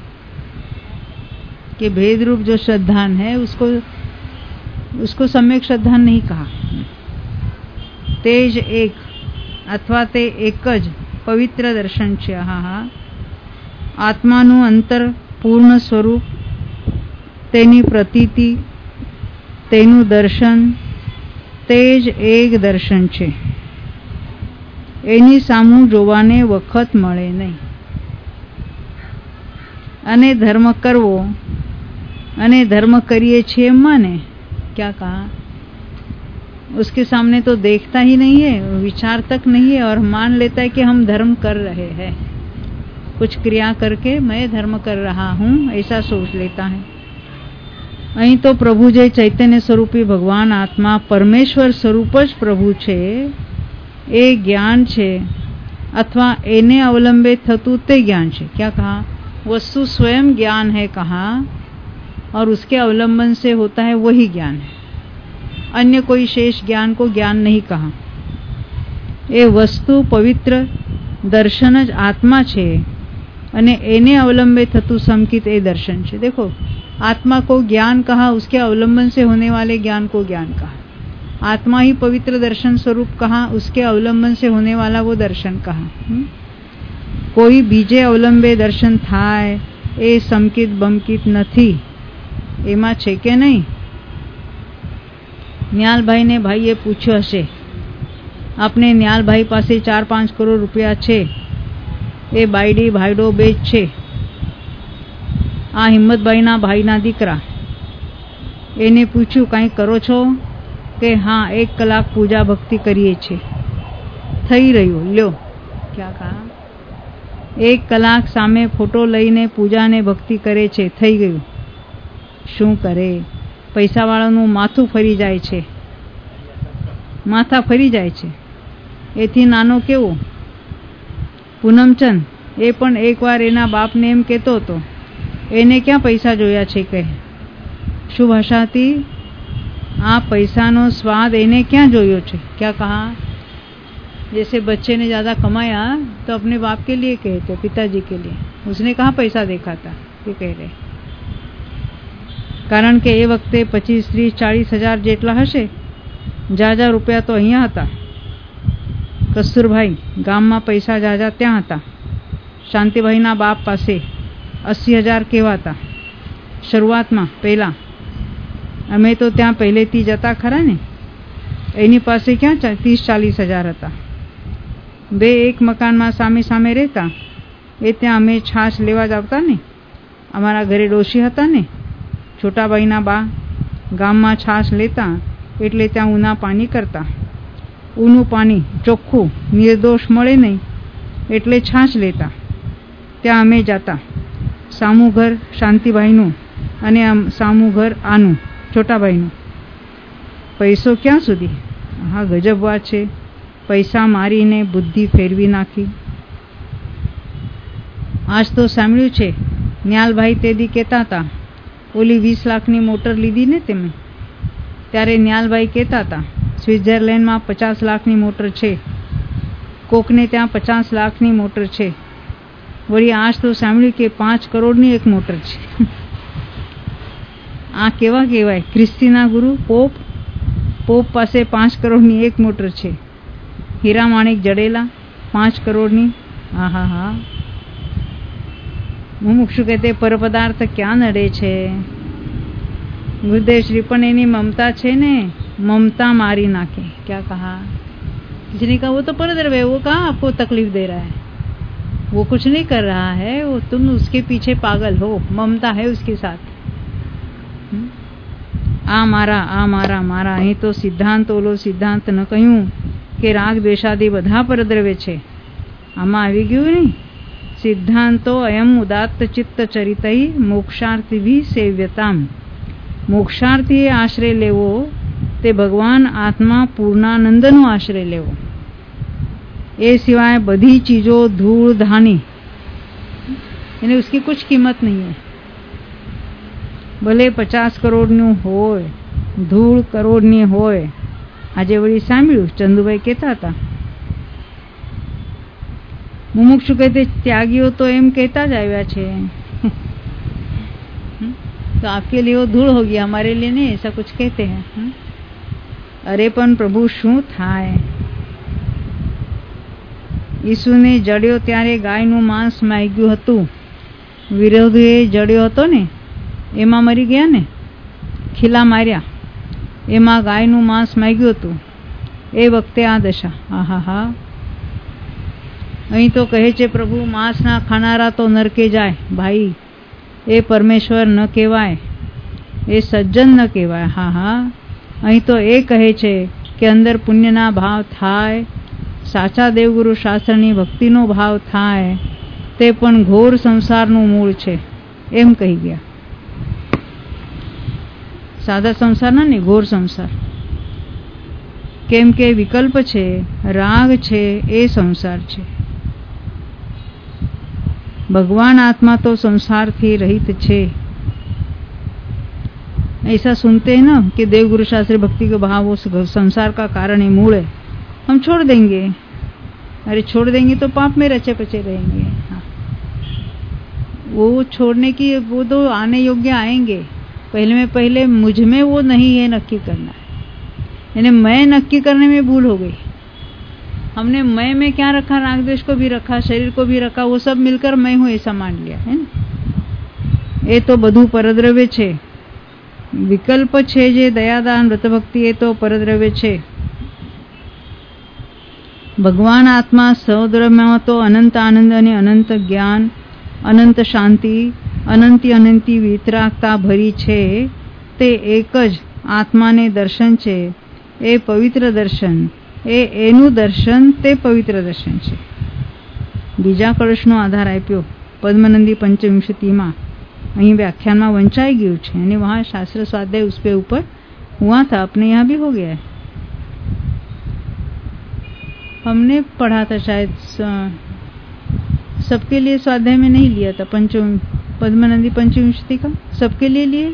कि भेद रूप जो श्रद्धान है उसको सम्यक श्रद्धान नहीं कहा। तेज एक अथवा ते एक ज पवित्र दर्शन छे। हाँ, आत्मानु अंतर पूर्ण स्वरूप, तेनी प्रतीति, तेनु दर्शन, तेज एक दर्शन छे। एनी सामु जोवाने वखत मळे नहीं। अने धर्म करवो अने धर्म करिए छे माने क्या कहा, उसके सामने तो देखता ही नहीं है, विचार तक नहीं है और मान लेता है कि हम धर्म कर रहे हैं। कुछ क्रिया करके मैं धर्म कर रहा हूँ ऐसा सोच लेता है। અહીં તો પ્રભુ જે ચૈતન્ય સ્વરૂપી ભગવાન આત્મા પરમેશ્વર સ્વરૂપ જ પ્રભુ છે એ જ્ઞાન છે अथवा एने अवलंबे थतु ते ज्ञान छे। क्या कहा, वस्तु स्वयं ज्ञान है कहा और उसके अवलंबन से होता है वही ज्ञान है। अन्य कोई शेष ज्ञान को ज्ञान नहीं कहा। ए वस्तु पवित्र दर्शन ज आत्मा छे अने एने अवलंबे थतु संकित ए दर्शन छे। देखो, आत्मा को ज्ञान कहा, उसके अवलंबन से होने वाले ज्ञान को ज्ञान कहा। आत्मा ही पवित्र दर्शन स्वरूप कहा, उसके अवलंबन से होने वाला वो दर्शन कहा। कोई बीजे अवलंबे दर्शन थाय ए संकित बमकित नथी। एमा छे के नहीं। न्यालभाई ने भाईए पूछ्यो हशे, आपने न्यालभाई पासे 4-5 करोड़ रुपया छे, ए बायडी भाईडो बेच छे। आ हिम्मतभाईना भाईना दीकरा एने पूछ्યું काई करो छो के हाँ 1 कलाक पूजा भक्ति करिए छे। थई रह्यो ल्यो। क्या कहा, 1 कलाक सामे फोटो लईने पूजा ने भक्ति करे छे। थई गयुं। शुं करे, पैसावाळानुं माथुं फरी जाय छे। माथा फरी जाय छे। एथी नानो केवो पूनमचंद ए पण एकवार एना बापने एम कहेतो हतो, एने क्या पैसा जोया छे कहे। शुभ भाषाती आ पैसानो स्वाद एने क्या जोयो छे। क्या कहा, जैसे बच्चे ने ज्यादा कमाया तो अपने बाप के लिए कहते, पिताजी के लिए। उसने कहा पैसा देखा था, ये कह रहे। कारण के ए वखते 25, 30, 40 हजार जेटला हशे। जाजा रुपया तो अहींया हता। कस्तूरभाई गाममां पैसा जाजा त्यां हता। शांतिभाईना बाप पासे 80,000 कहेवाता शरूआतमां पहेला। अमे तो त्यां पहेलेथी जता खरा ने। एनी पासे क्या 30-40 हजार हता। बे एक मकानमां सामे सामे रहता। ए त्यां अमे छाश लेवा ज आवता ने। अमारा घरे डोशी हता ने। छोटाभाईना बा गाममां छाश लेता एटले त्यां ऊना पाणी करता। ऊનું પાણી ચોખ્ખું નિર્દોષ મળે નહીં એટલે છાશ લેતા। ત્યાં અમે જાતા। સામું ઘર શાંતિભાઈનું અને સામું ઘર આનું છોટાભાઈનું। પૈસો ક્યાં સુધી? હા, ગજબ વાત છે। પૈસા મારીને બુદ્ધિ ફેરવી નાખી। આજ તો સાંભળ્યું છે ન્યાલભાઈ તેદી કહેતા હતા, ઓલી 20 લાખની મોટર લીધી ને તમે, ત્યારે ન્યાલભાઈ કહેતા હતા स्विट्जरलैंड में 50 लाख नी मोटर छे, कोकने त्या 50 लाख नी मोटर छे। વળી આજ તો સાંભળ્યું કે 5 કરોડની એક મોટર છે. આ કેવા કહેવાય? ખ્રિસ્તીના ગુરુ પોપ પાસે 5 કરોડની એક મોટર છે. હીરા માણિક જડેલા 5 કરોડની. હા. મુમુક્ષુ કહેતે પર પદાર્થ ક્યાં નડે છે? ગુરુદેવ શ્રી પણ એની મમતા છે ને, ममता मारी नाके. क्या कहा? किसी ने कहा वो तो परद्रव्य है, वो कहाँ आपको तकलीफ दे रहा है, वो कुछ नहीं कर रहा है, वो तुम उसके पीछे पागल हो, ममता है उसके साथ. आ मारा અહીં તો સિદ્ધાંત ઓલો સિદ્ધાંત ન કહ્યું કે રાગ દ્વેષાદી બધા પરદ્રવ્ય છે. આમાં આવી ગયું ને સિદ્ધાંતો અયમ ઉદાત્ત ચિત્ત ચરિતૈ મોક્ષાર્થિભિ સેવ્યતામ. મોક્ષાર્થીએ આશ્રય લેવો તે ભગવાન આત્મા પૂર્ણાનંદનો આશ્રય લેવો. એ સિવાય બધી ચીજો ધૂળ ધાની, એને उसकी कुछ कीमत नहीं है. ભલે 50 કરોડનું હોય, ધૂળ કરોડની હોય. આજે વળી સાંભળ્યું ચંદુભાઈ કહેતા હતા, મુમુક્ષુ કહેતે ત્યાગીઓ તો એમ કહેતા જ આવ્યા છે तो आपके लिए वो धूल हो गया, हमारे लिए नहीं, ऐसा कुछ कहते हैं. अरे पण प्रभु શું થાય? ઈસુને જડ્યો ત્યારે ગાયનું માંસ માગ્યું હતું. વિરોધીએ જડ્યો હતો ને એમાં મરી ગયા ને, ખીલા માર્યા, એમાં ગાયનું માંસ માગ્યું હતું. એ વખતે આ દશા. આહા. અહીં તો કહે છે પ્રભુ માંસના ખાનારા તો નરકે જાય. ભાઈ એ પરમેશ્વર ન કહેવાય, એ સજ્જન ન કહેવાય. હા. અહીં તો એ કહે છે કે અંદર પુણ્યના ભાવ થાય, સાચા દેવગુરુ શાસ્ત્રની ભક્તિનો ભાવ થાય, તે પણ ઘોર સંસારનું મૂળ છે એમ કહી ગયા. સાદા સંસારના નહીં, ઘોર સંસાર. કેમ કે વિકલ્પ છે, રાગ છે, એ સંસાર છે. भगवान आत्मा तो संसार थी रहित छे. ऐसा सुनते हैं ना कि देव गुरु शास्त्री भक्ति के भाव वो संसार का कारण है, मूल है, हम छोड़ देंगे. अरे छोड़ देंगे तो पाप में रचे पचे रहेंगे. हाँ. वो छोड़ने की, वो तो आने योग्य आएंगे. पहले मुझ में वो नहीं है नक्की करना है. यानी मैं नक्की करने में भूल हो गई. हमने मैं में क्या रखा? राग द्वेष को भी रखा, शरीर को भी रखा, वो सब मिलकर मैं हूँ ऐसा मान लिया है ना. ये तो બધું પરદ્રવ્ય છે. વિકલ્પ છે જે દયાદાન વ્રત ભક્તિ, એ તો પરદ્રવ્ય છે. ભગવાન આત્મા સૌદ્રવ્યમાં તો અનંત આનંદ અને અનંત જ્ઞાન, અનંત શાંતિ, અનંતી વિતરાગતા ભરી છે. તે એક જ આત્માને દર્શન છે. એ પવિત્ર દર્શન, એનું દર્શન તે પવિત્ર દર્શન છે. બીજા કળશનો આધાર આપ્યો પદ્મનંદી पंचविंशति અહીં વ્યાખ્યાનમાં વંચાઈ ગયું છે અને વहाँ शास्त्र स्वाध्याय उस पे ऊपर हुआ था, अपने यहाँ भी हो गया है. हमने पढ़ा था शायद, सबके लिए स्वाध्याय में नहीं लिया था. पद्मनंदी पंचविंशति का सबके लिए लिए.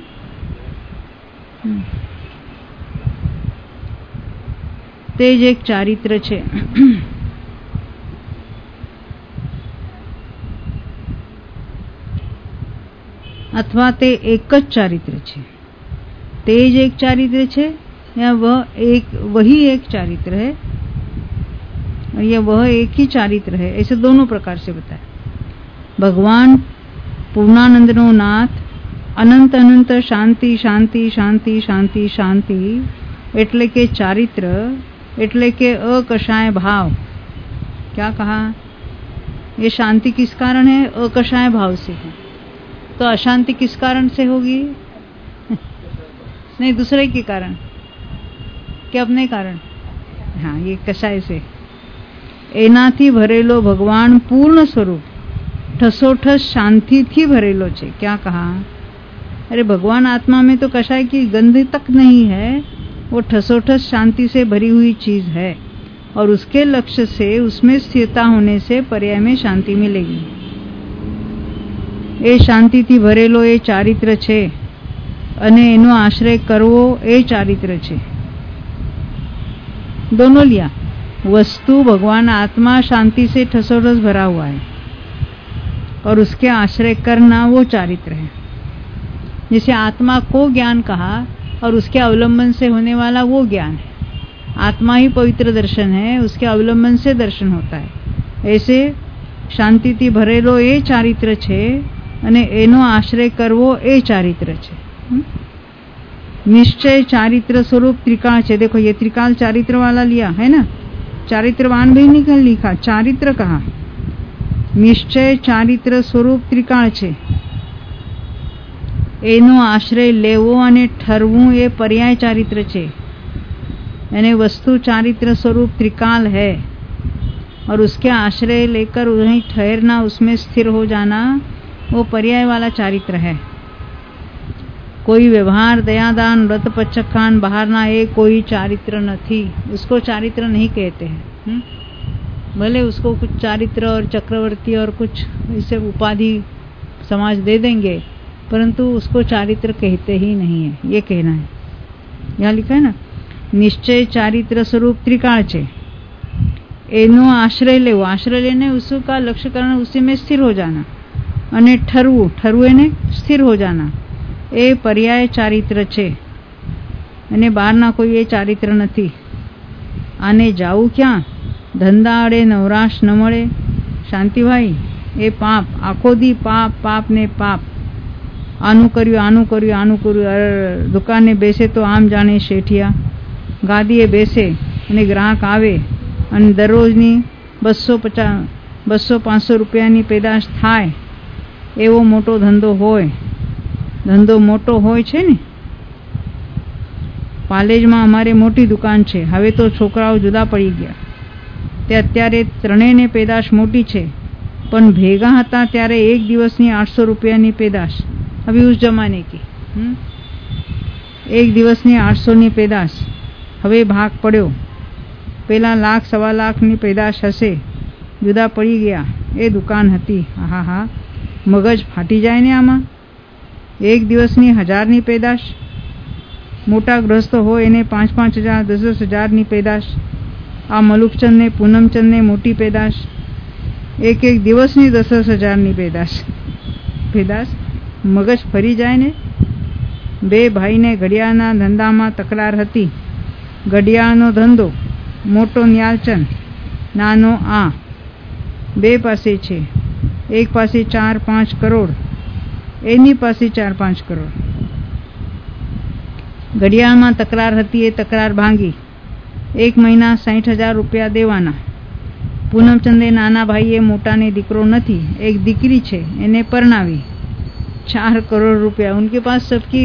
તે જ એક ચારિત્ર છે. अथवा તે એક જ ચારિત્ર છે. તે જ એક ચારિત્ર છે या वही एक चारित्र है या वह एक ही चारित्र है, ऐसे दोनों प्रकार से बताया. भगवान पूर्णानंदनो नाथ, अनंत अनंत शांति शांति शांति शांति शांति, એટલે કે ચારિત્ર, એટલે કે अकषाय भाव. क्या कहा? ये शांति किस कारण है? अकषाय भाव से है. तो अशांति किस कारण से होगी? नहीं, दूसरे के कारण, कि अपने कारण. हाँ, ये कषाय से. एनाथी भरेलो भगवान पूर्ण स्वरूप ठसोठस शांति थी भरेलो छे. क्या कहा? अरे भगवान आत्मा में तो कषाय की गंध तक नहीं है, वो ठसोठस शांति से भरी हुई चीज है और उसके लक्ष्य से, उसमें स्थिरता होने से पर्याय में शांति मिलेगी. એ શાંતિથી ભરેલો એ ચારિત્ર છે અને એનો આશ્રય કરવો એ ચારિત્ર છે. दोनों लिया. वस्तु भगवान आत्मा शांति से ठसोठस भरा हुआ है और उसके आश्रय करना वो चारित्र है। जैसे आत्मा को ज्ञान कहा और उसके अवलंबन से होने वाला वो ज्ञान है। आत्मा ही पवित्र दर्शन है, उसके अवलंबन से दर्शन होता है। ऐसे शांतिથી ભરેલો એ ચારિત્ર છે અને એનો આશ્રય કરવો એ ચારિત્ર છે। निश्चय चारित्र स्वरूप त्रिकाल है। देखो ये त्रिकाल चारित्र वाला लिया है ना, चारित्रवान भी निकल लिखा, चारित्र कहा। निश्चय चारित्र स्वरूप त्रिकाल है, एनो आश्रय लेवो अने ठरवू ए पर्याय चारित्र है। यानी वस्तु चारित्र स्वरूप त्रिकाल है और उसके आश्रय लेकर वहीं ठहरना, उसमें स्थिर हो जाना, वो पर्याय वाला चारित्र है। कोई व्यवहार, दयादान, व्रत, पचखान बहारना ये कोई चारित्र नहीं, उसको चारित्र नहीं कहते हैं। भले उसको कुछ चारित्र और चक्रवर्ती और कुछ ऐसे उपाधि समाज दे देंगे, परंतु उसको चारित्र कहते ही नहीं है, ये कहना है। यहाँ लिखा है ना, निश्चय चारित्र स्वरूप त्रिकाल है, एनो आश्रय लेवो, आश्रय लेने उसका लक्ष्य करना, उसी में स्थिर हो जाना, अने ठरवू, ठरवू ने स्थिर हो जाना, ए पर्याय चारित्र छे અને બહારના કોઈ એ ચારિત્ર નથી। આને જાવું ક્યાં? ધંધા અડે નવરાશ ન મળે। શાંતિભાઈ એ પાપ, આખો દી પાપ પાપ ને પાપ। આનું કર્યું આનું કર્યું આનું કર્યું। દુકાને બેસે તો આમ જાણે શેઠિયા, ગાદીએ બેસે અને ગ્રાહક આવે અને દરરોજની 200-500 રૂપિયાની પેદાશ થાય એવો મોટો ધંધો હોય। ધંધો મોટો હોય છે ને। પાલેજમાં અમારે મોટી દુકાન છે, હવે તો છોકરાઓ જુદા પડી ગયા। તે અત્યારે ત્રણેયને પેદાશ મોટી છે, પણ ભેગા હતા ત્યારે એક દિવસની 800 રૂપિયાની પેદાશ, હવે ઉસ જમાને કી એક દિવસની 800ની પેદાશ, હવે ભાગ પડ્યો। પેલા 1,00,000 લાખની પેદાશ હશે, જુદા પડી ગયા। એ દુકાન હતી, હા હા, મગજ ફાટી જાય ને આમાં। एक दिवसनी 1000 पेदाश, मोटा गृहस्थ हो एने 5-5 हज़ार 10-10 हज़ार पेदाश। आ मलुकचंद ने पूनमचंद ने मोटी पेदाश, एक दिवसनी 10-10 हज़ार पेदाश। पेदाश मगज फरी जाए ने। बे भाई ने घड़ियाळना धंधा में तकरार हती। घड़ियाळनो धंधो मोटो न्यालचंद, नानो आ, बे पासे छे। एक पासे 4-5 करोड़, एनी पासे 4-5 करोड़। घड़ियाळमां तकरार हती, ए तकरार भांगी। एक महीना 60,000 रुपया देवाना। पूनमचंदे नाना भाई मोटा ने दीकरो नहीं, एक दीकरी छे, एने परणावी। 4 करोड़ रुपया उनके पास सबकी।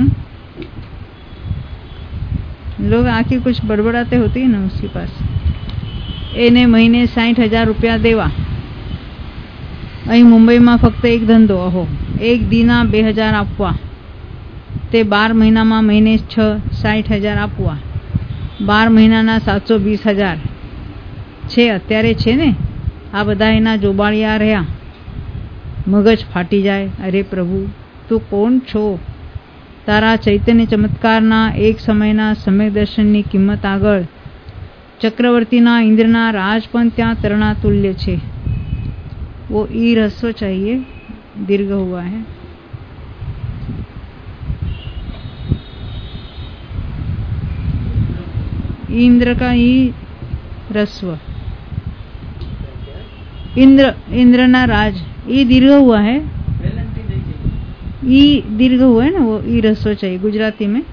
लोग आके कुछ बड़बड़ाते होते हैं ना उसके पास। एने महीने 60,000 रुपया देवा। अहीं मुंबईमां फक्त एक धंधो, अहो, एक दीना 2000 आपवा, ते 12 महीनामां महीने 60,000 आपवा। 12 महीनाना 720,000 छे अत्यारे छे ने। आ बधा एना जोबाळिया रह्या। मगज फाटी जाए, अरे प्रभु तू कोण छो? तारा चैतन्य चमत्कारना एक समयना सम्यक दर्शननी किंमत आगळ चक्रवर्तीना इंद्રના રાજ પણ ત્યાં તરણા तुल्य छे। वो ई ह्रस्व चाहिए, दीर्घ हुआ है। इंद्र का ई ह्रस्व, इंद्र ना राज, ई दीर्घ हुआ है। ई दीर्घ हुआ है ना, वो ई ह्रस्व चाहिए गुजराती में।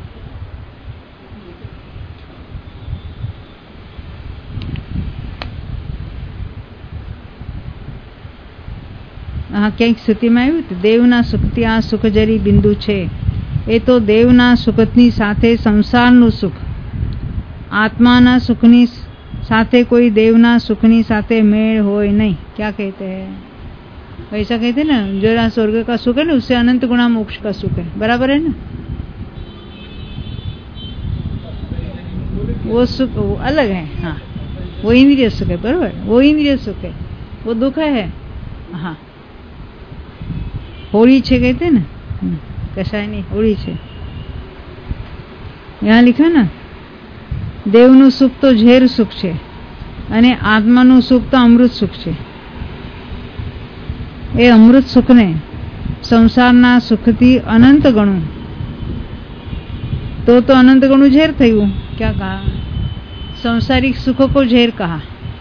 हाँ, क्यांक श्रुतिमां आव्युं हतुं, देवना सुखथी आ सुख जरी बिंदु छे। ए तो देवना सुखनी साथे संसारनुं सुख, आत्माना सुखनी साथे कोई देवना सुखनी साथे मेल होय नहीं। क्या कहते हैं? ऐसा कहते हैं ना, जो स्वर्ग का सुख है ना, उससे अनंत गुणा मोक्ष का सुख है। बराबर है ना? वो सुख वो अलग है। हाँ, वो इंद्रिय सुख है। बराबर, वो इंद्रिय सुख है, वो दुख है। हाँ, होली छे कहते हैं ना, कशाय नहीं, होली छे। यहाँ लिखा ना, देवनु सुख तो झेर सुख छे अने आत्मानु सुख तो अमृत सुख छे। એ અમૃત સુખને સંસારના સુખથી અનંત ગણું तो अनंत गणु झेर थયું। क्या कहा? सांसारिक सुखों को झेर कहा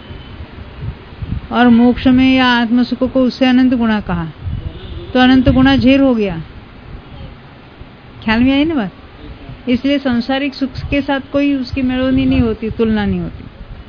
और मोक्ष में या आत्म सुखों को उससे अनंत गुणा कहा, तो अनंत गुणा झेर हो गया। ख्याल में आई ना बात? इसलिए सांसारिक सुख के साथ कोई उसकी मेलोनी नहीं होती, तुलना नहीं होती।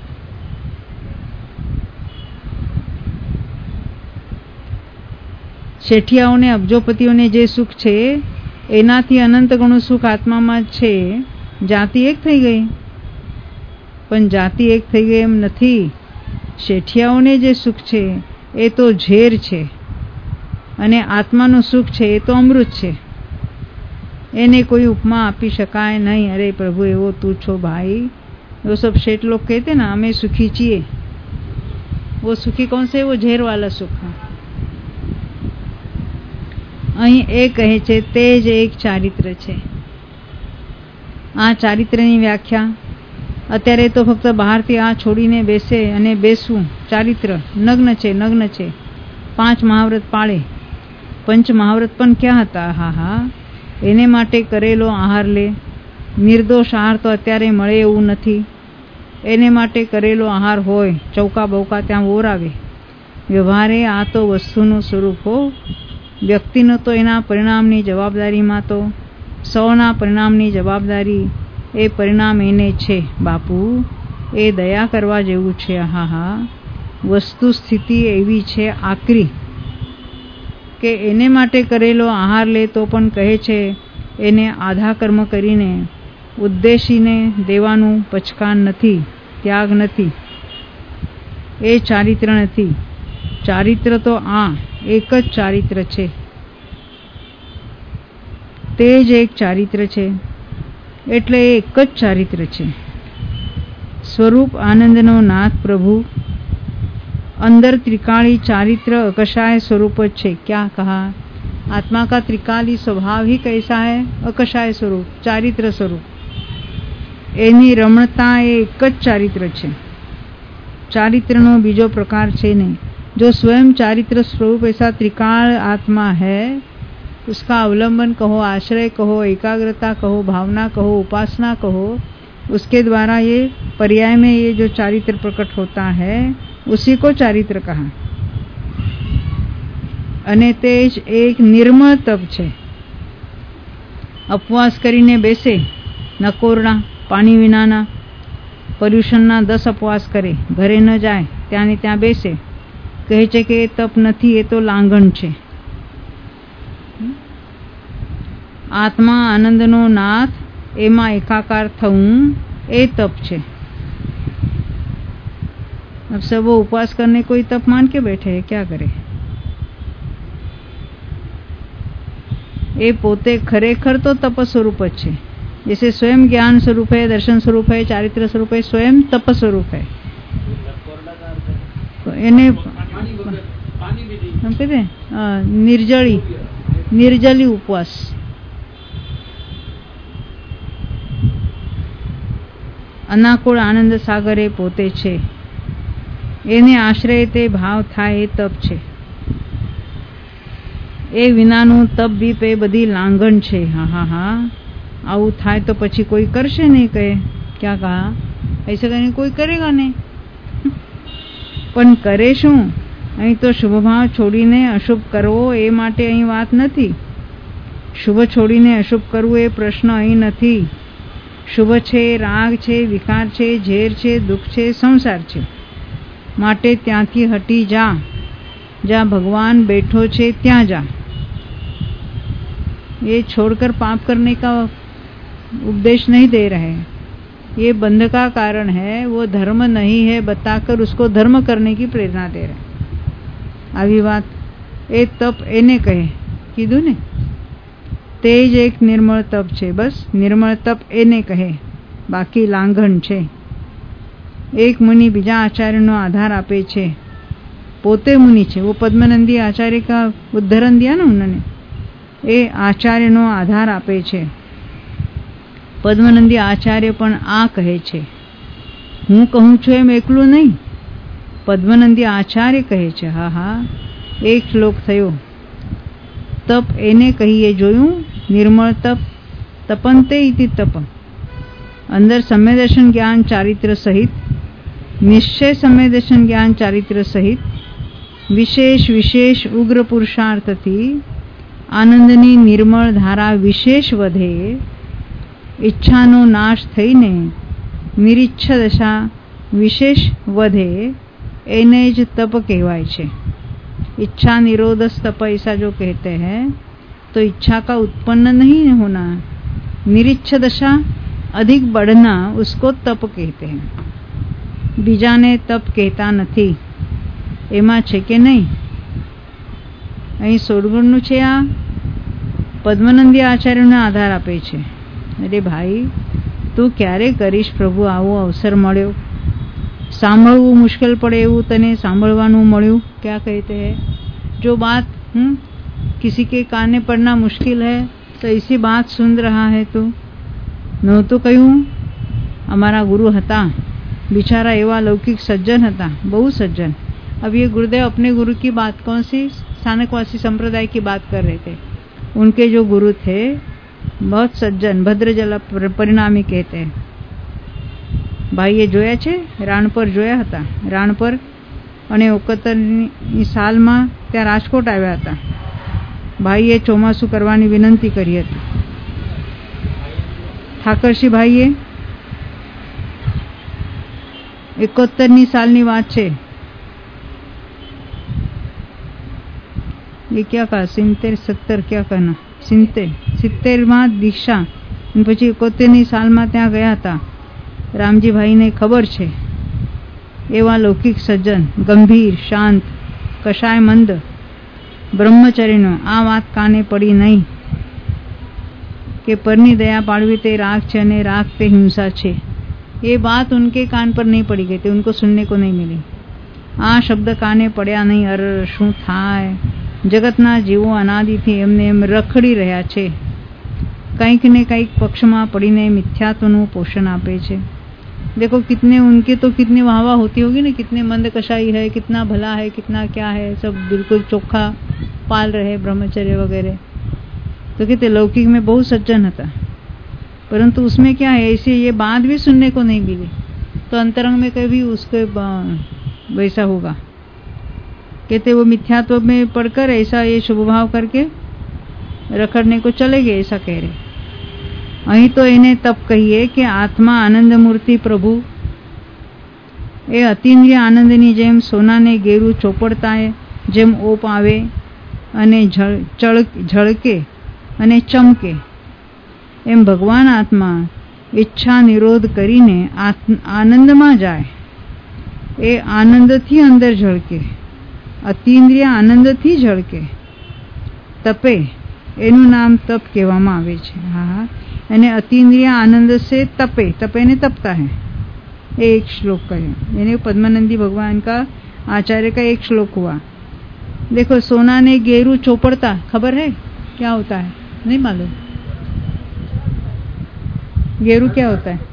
શેઠિયાઓને અબજોપતિઓને જે સુખ છે એનાથી અનંત ગણું સુખ આત્મામાં છે। જાતિ એક થઈ ગઈ, પણ જાતિ એક થઈ ગઈ એમ નથી। શેઠિયાઓને જે સુખ છે એ તો ઝેર છે અને આત્માનું સુખ છે એ તો અમૃત છે। એને कोई उपमा આપી શકાય नहीं। अरे प्रभु एवो तू छो भाई, वो सब शेठ लोग कहते ना हमें सुखी चाहिए, वो सुखी कौन से? वो झेर वाला सुख। અહીં એ કહે છે તે જ એક ચારિત્ર છે। આ ચારિત્રની વ્યાખ્યા અત્યારે તો ફક્ત બહારથી આ છોડીને બેસે અને બેસવું ચારિત્ર નગ્ન છે, નગ્ન છે। 5 મહાવ્રત પાળે, પંચ મહાવ્રત પણ ક્યાં હતા? હા હા, એને માટે કરેલો આહાર લે। નિર્દોષ આહાર તો અત્યારે મળે એવું નથી। એને માટે કરેલો આહાર હોય, ચૌકા બૌકા ત્યાં ઓરાવે। વ્યવહારે આ તો વસ્તુનું સ્વરૂપ હો। વ્યક્તિનો તો એના પરિણામની જવાબદારીમાં તો સૌના પરિણામની જવાબદારી એ પરિણામ એને છે। બાપુ એ દયા કરવા જેવું છે। હા હા, વસ્તુ સ્થિતિ એવી છે આકરી કે એને માટે કરેલો આહાર લે તો પણ કહે છે એને આધા કર્મ કરીને ઉદ્દેશીને દેવાનું પચકાન નથી, ત્યાગ નથી। એ ચારિત્ર નથી। ચારિત્ર તો આ એક જ ચારિત્ર છે, તે જ એક ચારિત્ર છે, એટલે એક જ ચારિત્ર છે। સ્વરૂપ આનંદનો નાથ પ્રભુ अंदर त्रिकाली चारित्र अकषाय स्वरूप है। क्या कहा? आत्मा का त्रिकाली स्वभाव ही कैसा है? अकषाय स्वरूप, चारित्र स्वरूप। एनी रमणता एक ज चारित्र है, चारित्रनो बीजो प्रकार है नहीं। जो स्वयं चारित्र स्वरूप ऐसा त्रिकाल आत्मा है, उसका अवलंबन कहो, आश्रय कहो, एकाग्रता कहो, भावना कहो, उपासना कहो, उसके द्वारा ये पर्याय में ये जो चारित्र प्रकट होता है उसी को चारित्र कहा। અને તે જ એક નિર્મળ તપ છે। ઉપવાસ કરીને બેસે, નકોરડા પાણી વિનાના, પર્યુષણના 10 ઉપવાસ કરે, ઘરે ન જાય, ત્યાંને ત્યાં બેસે, કહે છે કે એ તપ નથી, એ તો લાંઘણ છે। આત્મા આનંદનો નાથ એમાં એકાકાર થવું એ તપ છે। अब सब वो उपवास करने कोई तप मान के बैठे है, क्या करे? ये पोते खरेखर तो तप स्वरूप है। जैसे स्वयं ज्ञान स्वरूप है, दर्शन स्वरूप है, चारित्र स्वरूप है, स्वयं तप स्वरूप है। तो इन्हें हम कहते हैं निर्जली उपवास। अनाकुल आनंद सागरे पोते छे, એને આશ્રય તે ભાવ થાય એ તપ છે। એ વિનાનું તપ બી એ બધી લાંઘન છે। હા હા હા, આવું થાય તો પછી કોઈ કરશે નહીં। કહે ક્યાં કહા? ऐसा कहीं कोई करेगा नहीं। પણ કરે શું? અહીં તો શુભ ભાવ છોડીને અશુભ કરવો એ માટે અહીં વાત નથી। શુભ છોડીને અશુભ કરવું એ પ્રશ્ન અહીં નથી। શુભ છે, રાગ છે, વિકાર છે, ઝેર છે, દુઃખ છે, સંસાર છે, माटे त्यांथी हटी जा। जहाँ भगवान बैठो छे त्यां जा। ये छोड़कर पाप करने का उपदेश नहीं दे रहे, ये बंध का कारण है। वो धर्म नहीं है बताकर उसको धर्म करने की प्रेरणा दे रहे। आवी बात ए तप एने कहे कीधु ने, तेज एक निर्मल तप छे। बस निर्मल तप एने कहे, बाकी लांघन छे। एक मुनि बीजा आचार्यनो आधार आपे छे, पोते मुनि छे। वो पद्मनंदी आचार्य का उद्धरण दिया ना उन्होंने, ए आचार्यनो आधार आपे छे। पद्मनंदी आचार्य पण आ कहे छे, हूँ कहूँ छुं एम एकલું नहीं, पद्मनंदी आचार्य कहे छे। हाँ हाँ, એક શ્લોક થયો. તપ એને કહીએ જોયું, નિર્મળ તપ તપંતે ઇતિ તપ. અંદર સમ્યદર્શન જ્ઞાન ચારિત્ર સહિત, નિશ્ચય સમ્યદર્શન જ્ઞાન ચારિત્ર સહિત વિશેષ વિશેષ ઉગ્ર પુરુષાર્થથી આનંદની નિર્મળ ધારા વિશેષ વધે, ઈચ્છાનો નાશ થઈને નિરીચ્છ દશા વિશેષ વધે, એને જ तप कहवाय छे. इच्छा निरोध तप ऐसा जो कहते हैं तो इच्छा का उत्पन्न नहीं होना, निरीच्छ दशा अधिक बढ़ना, उसको तप कहते हैं. बीजाने तप कहता નથી. એમાં છે કે નહીં? અહીં 16 ગુણનું છે. આ પદ્મનંદી આચાર્યને આધાર આપે છે. અરે ભાઈ, તું ક્યારે કરીશ પ્રભુ? આવો અવસર મળ્યો, સાંભળવું મુશ્કેલ પડે એવું તને સાંભળવાનું મળ્યું. क्या कहते हैं? जो बात किसी के काने पड़ना मुश्किल है तो ऐसी बात सुन रहा है. तो नो तो कहूँ हमारा गुरु हता, बिचारा एवा लौकिक सज्जन हता, बहु सज्जन. अब ये गुरुदेव अपने गुरु की बात, कौन सी स्थानकवासी संप्रदाय की बात कर रहे थे. उनके जो गुरु थे बहुत सज्जन, भद्रजला परिणामी कहते हैं. ભાઈએ જોયા છે, રાણપર જોયા હતા. રાણપર અને 71ની સાલમાં ત્યાં રાજકોટ આવ્યા હતા. ભાઈએ ચોમાસું કરવાની વિનંતી કરી હતી. ઠાકરસિંહ ભાઈએ 71ની સાલની વાત છે. ये क्या कहा? 70 70 क्या कहना? 70 માં દીક્ષા, પછી 71ની સાલમાં ત્યાં ગયા હતા. રામજી ભાઈને ખબર છે. એવા લૌકિક સજ્જન, ગંભીર, શાંત, કશાયમંદ બ્રહ્મચર્યનો આ વાત કાને પડી નહીં કે પરની દયા પાડવી તે રાગ છે અને રાગ તે હિંસા છે. ये बात उनके कान पर नहीं पड़ी गई थी, उनको सुनने को नहीं मिली. આ શબ્દ કાને પડ્યા નહીં. અર શું થાય? જગતના જીવો અનાદિથી એમને એમ રખડી રહ્યા છે, કંઈક ને કંઈક પક્ષમાં પડીને મિથ્યાત્વનું પોષણ આપે છે. देखो कितने उनके तो कितनी वाहवा होती होगी ना, कितने मंद कशाई है, कितना भला है, कितना क्या है, सब बिल्कुल चोखा पाल रहे ब्रह्मचर्य वगैरह. तो कहते लौकिक में बहुत सज्जन था, परंतु उसमें क्या है, ऐसे ये बात भी सुनने को नहीं मिली. तो अंतरंग में कभी उसको वैसा होगा. कहते वो मिथ्यात्व में पढ़कर ऐसा ये शुभ भाव करके रखड़ने को चले गए, ऐसा कह रहे. અહીં તો એને તપ કહીએ કે આત્મા આનંદ મૂર્તિ પ્રભુ એ અતિન્દ્રિય આનંદની જેમ સોનાને ગેરું ચોપડતાએ જેમ ઓપ આવે અને ઝળકે અને ચમકે, એમ ભગવાન આત્મા ઈચ્છા નિરોધ કરીને આનંદમાં જાય. એ આનંદથી અંદર ઝળકે, અતિન્દ્રિય આનંદથી ઝળકે. તપે એનું નામ તપ કહેવામાં આવે છે. હા, यानी अतीन्द्रिय आनंद से तपे, तपे ने तपता है. एक श्लोक का है, यानी पद्मानंदी भगवान का आचार्य का एक श्लोक हुआ. देखो सोना ने गेरू चौपड़ता, खबर है क्या होता है? नहीं मालूम. गेरू क्या होता है?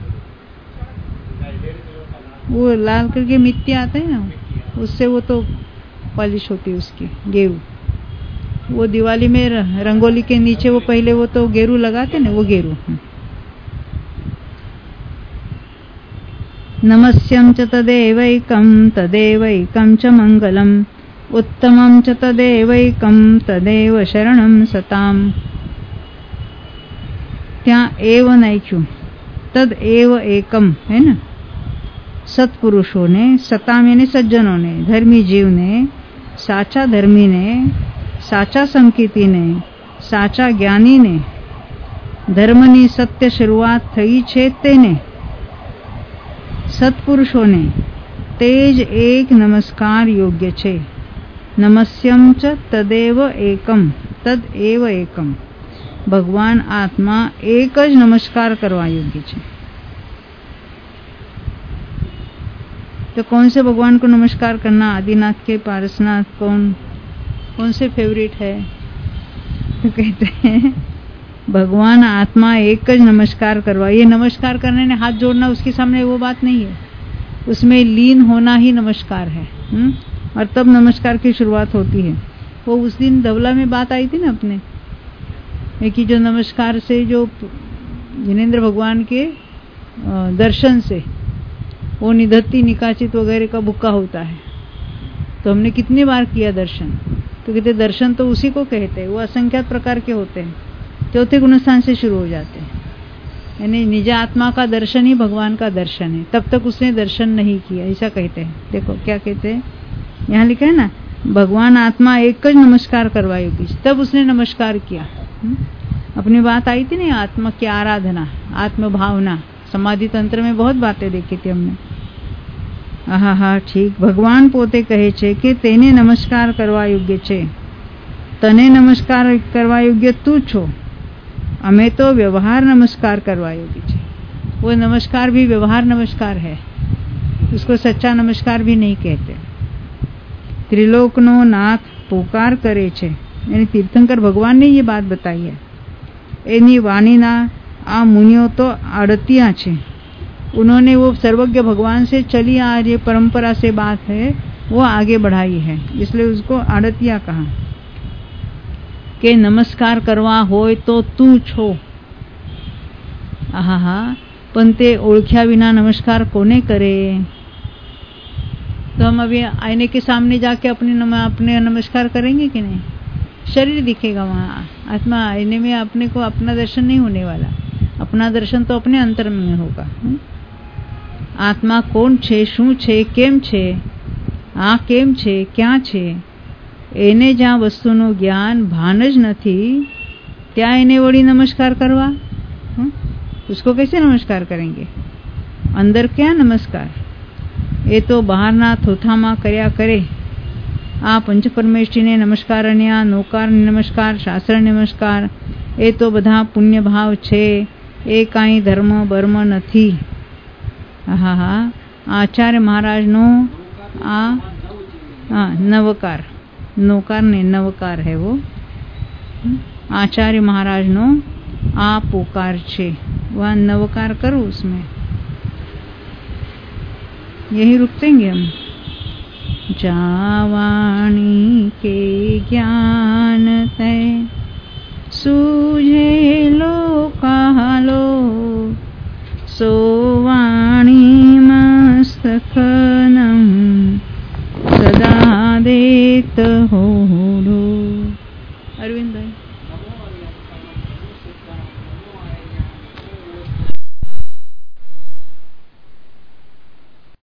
वो लाल करके मिट्टी आता है ना, उससे वो तो पॉलिश होती है उसकी, गेरू. वो दिवाली में रंगोली के नीचे वो पहले वो तो गेरू लगाते ना, वो गेरू. नमस्यं च तदेवैकं तदेवैकं च मंगलम उत्तमं च तदेवैकं तदेव शरणं सताम. ત્યાં એવ નાખ્યું, તદ એવ એકમ है ना. સત્પુરુષોને, સતામ એને સજ્જનોને, ધર્મી જીવને, સાચા ધર્મીને, સાચા સંકિતીને, સાચા જ્ઞાનીને, ધર્મની સત્ય શરૂઆત થઈ છે તેને, સત્પુરુષોને તે જ એક નમસ્કાર યોગ્ય છે. નમસ્યમ ચ તદેવ એકમ તદ એવ એકમ. ભગવાન આત્મા એક જ નમસ્કાર કરવા યોગ્ય છે. तो कौन से भगवान को नमस्कार करना? आदिनाथ के, पारसनाथ, कौन से फेवरेट है? तो कहते हैं भगवान आत्मा एक ज नमस्कार करवा. ये नमस्कार करने ने हाथ जोड़ना उसके सामने वो बात नहीं है, उसमें लीन होना ही नमस्कार है. और तब नमस्कार की शुरुआत होती है. वो उस दिन धवला में बात आई थी ना अपने कि जो नमस्कार से जो जिनेंद्र भगवान के दर्शन से वो निधत्ती निकाचित वगैरह का भुक्का होता है। तो हमने कितनी बार किया दर्शन, तो कहते दर्शन तो उसी को कहते हैं, वो असंख्यात प्रकार के होते हैं, चौथे गुणस्थान से शुरू हो जाते हैं। यानी निज आत्मा का दर्शन ही भगवान का दर्शन है, तब तक उसने दर्शन नहीं किया, ऐसा कहते हैं। देखो क्या कहते हैं, यहाँ लिखा है ना, भगवान आत्मा एक ज नमस्कार करवाएगी, तब उसने नमस्कार किया। अपनी बात आई थी ना, आत्मा की आराधना, आत्म भावना, समाधि तंत्र में बहुत बातें देखी थी हमने। હા ઠીક, ભગવાન પોતે કહે છે કે તેને નમસ્કાર કરવા યોગ્ય છે, તને નમસ્કાર કરવા યોગ્ય તું છો, અમે તો વ્યવહાર નમસ્કાર કરવા યોગ્ય છે। वो नमस्कार भी व्यवहार नमस्कार है, उसको सच्चा नमस्कार भी नहीं कहते। त्रिलोकनो नाथ पुकार करे छे, यानी तीर्थंकर भगवान ने ये बात बताई है। एनी वाणीना आ मुनियो तो आड़तिया छे, उन्होंने वो सर्वज्ञ भगवान से चली आ रही परंपरा से बात है वो आगे बढ़ाई है, इसलिए उसको आड़तिया कहा कि नमस्कार करवा होय तो तू छो। पण ते ओळख्या विना नमस्कार कोने करे। तो हम अभी आईने के सामने जाके अपने नमस्कार करेंगे कि नहीं? शरीर दिखेगा वहाँ, आत्मा आईने में अपने को अपना दर्शन नहीं होने वाला, अपना दर्शन तो अपने अंतर में होगा। आत्मा कोण छे, શું છે, કેમ છે, આ કેમ છે, ક્યાં છે, એને જ્યાં વસ્તુનું જ્ઞાન ભાન જ નથી ત્યાં એને વળી નમસ્કાર કરવા, उसको कैसे नमस्कार करेंगे? अंदर क्या नमस्कार, એ તો બહારના થોથામાં કર્યા કરે। આ પંચપરમેષ્ઠીને નમસ્કાર, અન્યા નૌકારને નમસ્કાર, શાસ્ત્રને નમસ્કાર, એ તો બધા પુણ્યભાવ છે, એ કાંઈ ધર્મ બર્મ નથી। आचार्य महाराज नो नवकार, नौकार ने नवकार है वो, आचार्य महाराज नो आ पुकार छे, वह नवकार करो उसमें। यही रुकेंगे हम। जावाणी के ज्ञान तय सूझे लो कालो, सोवाणी मस्तकनम सदा देत हो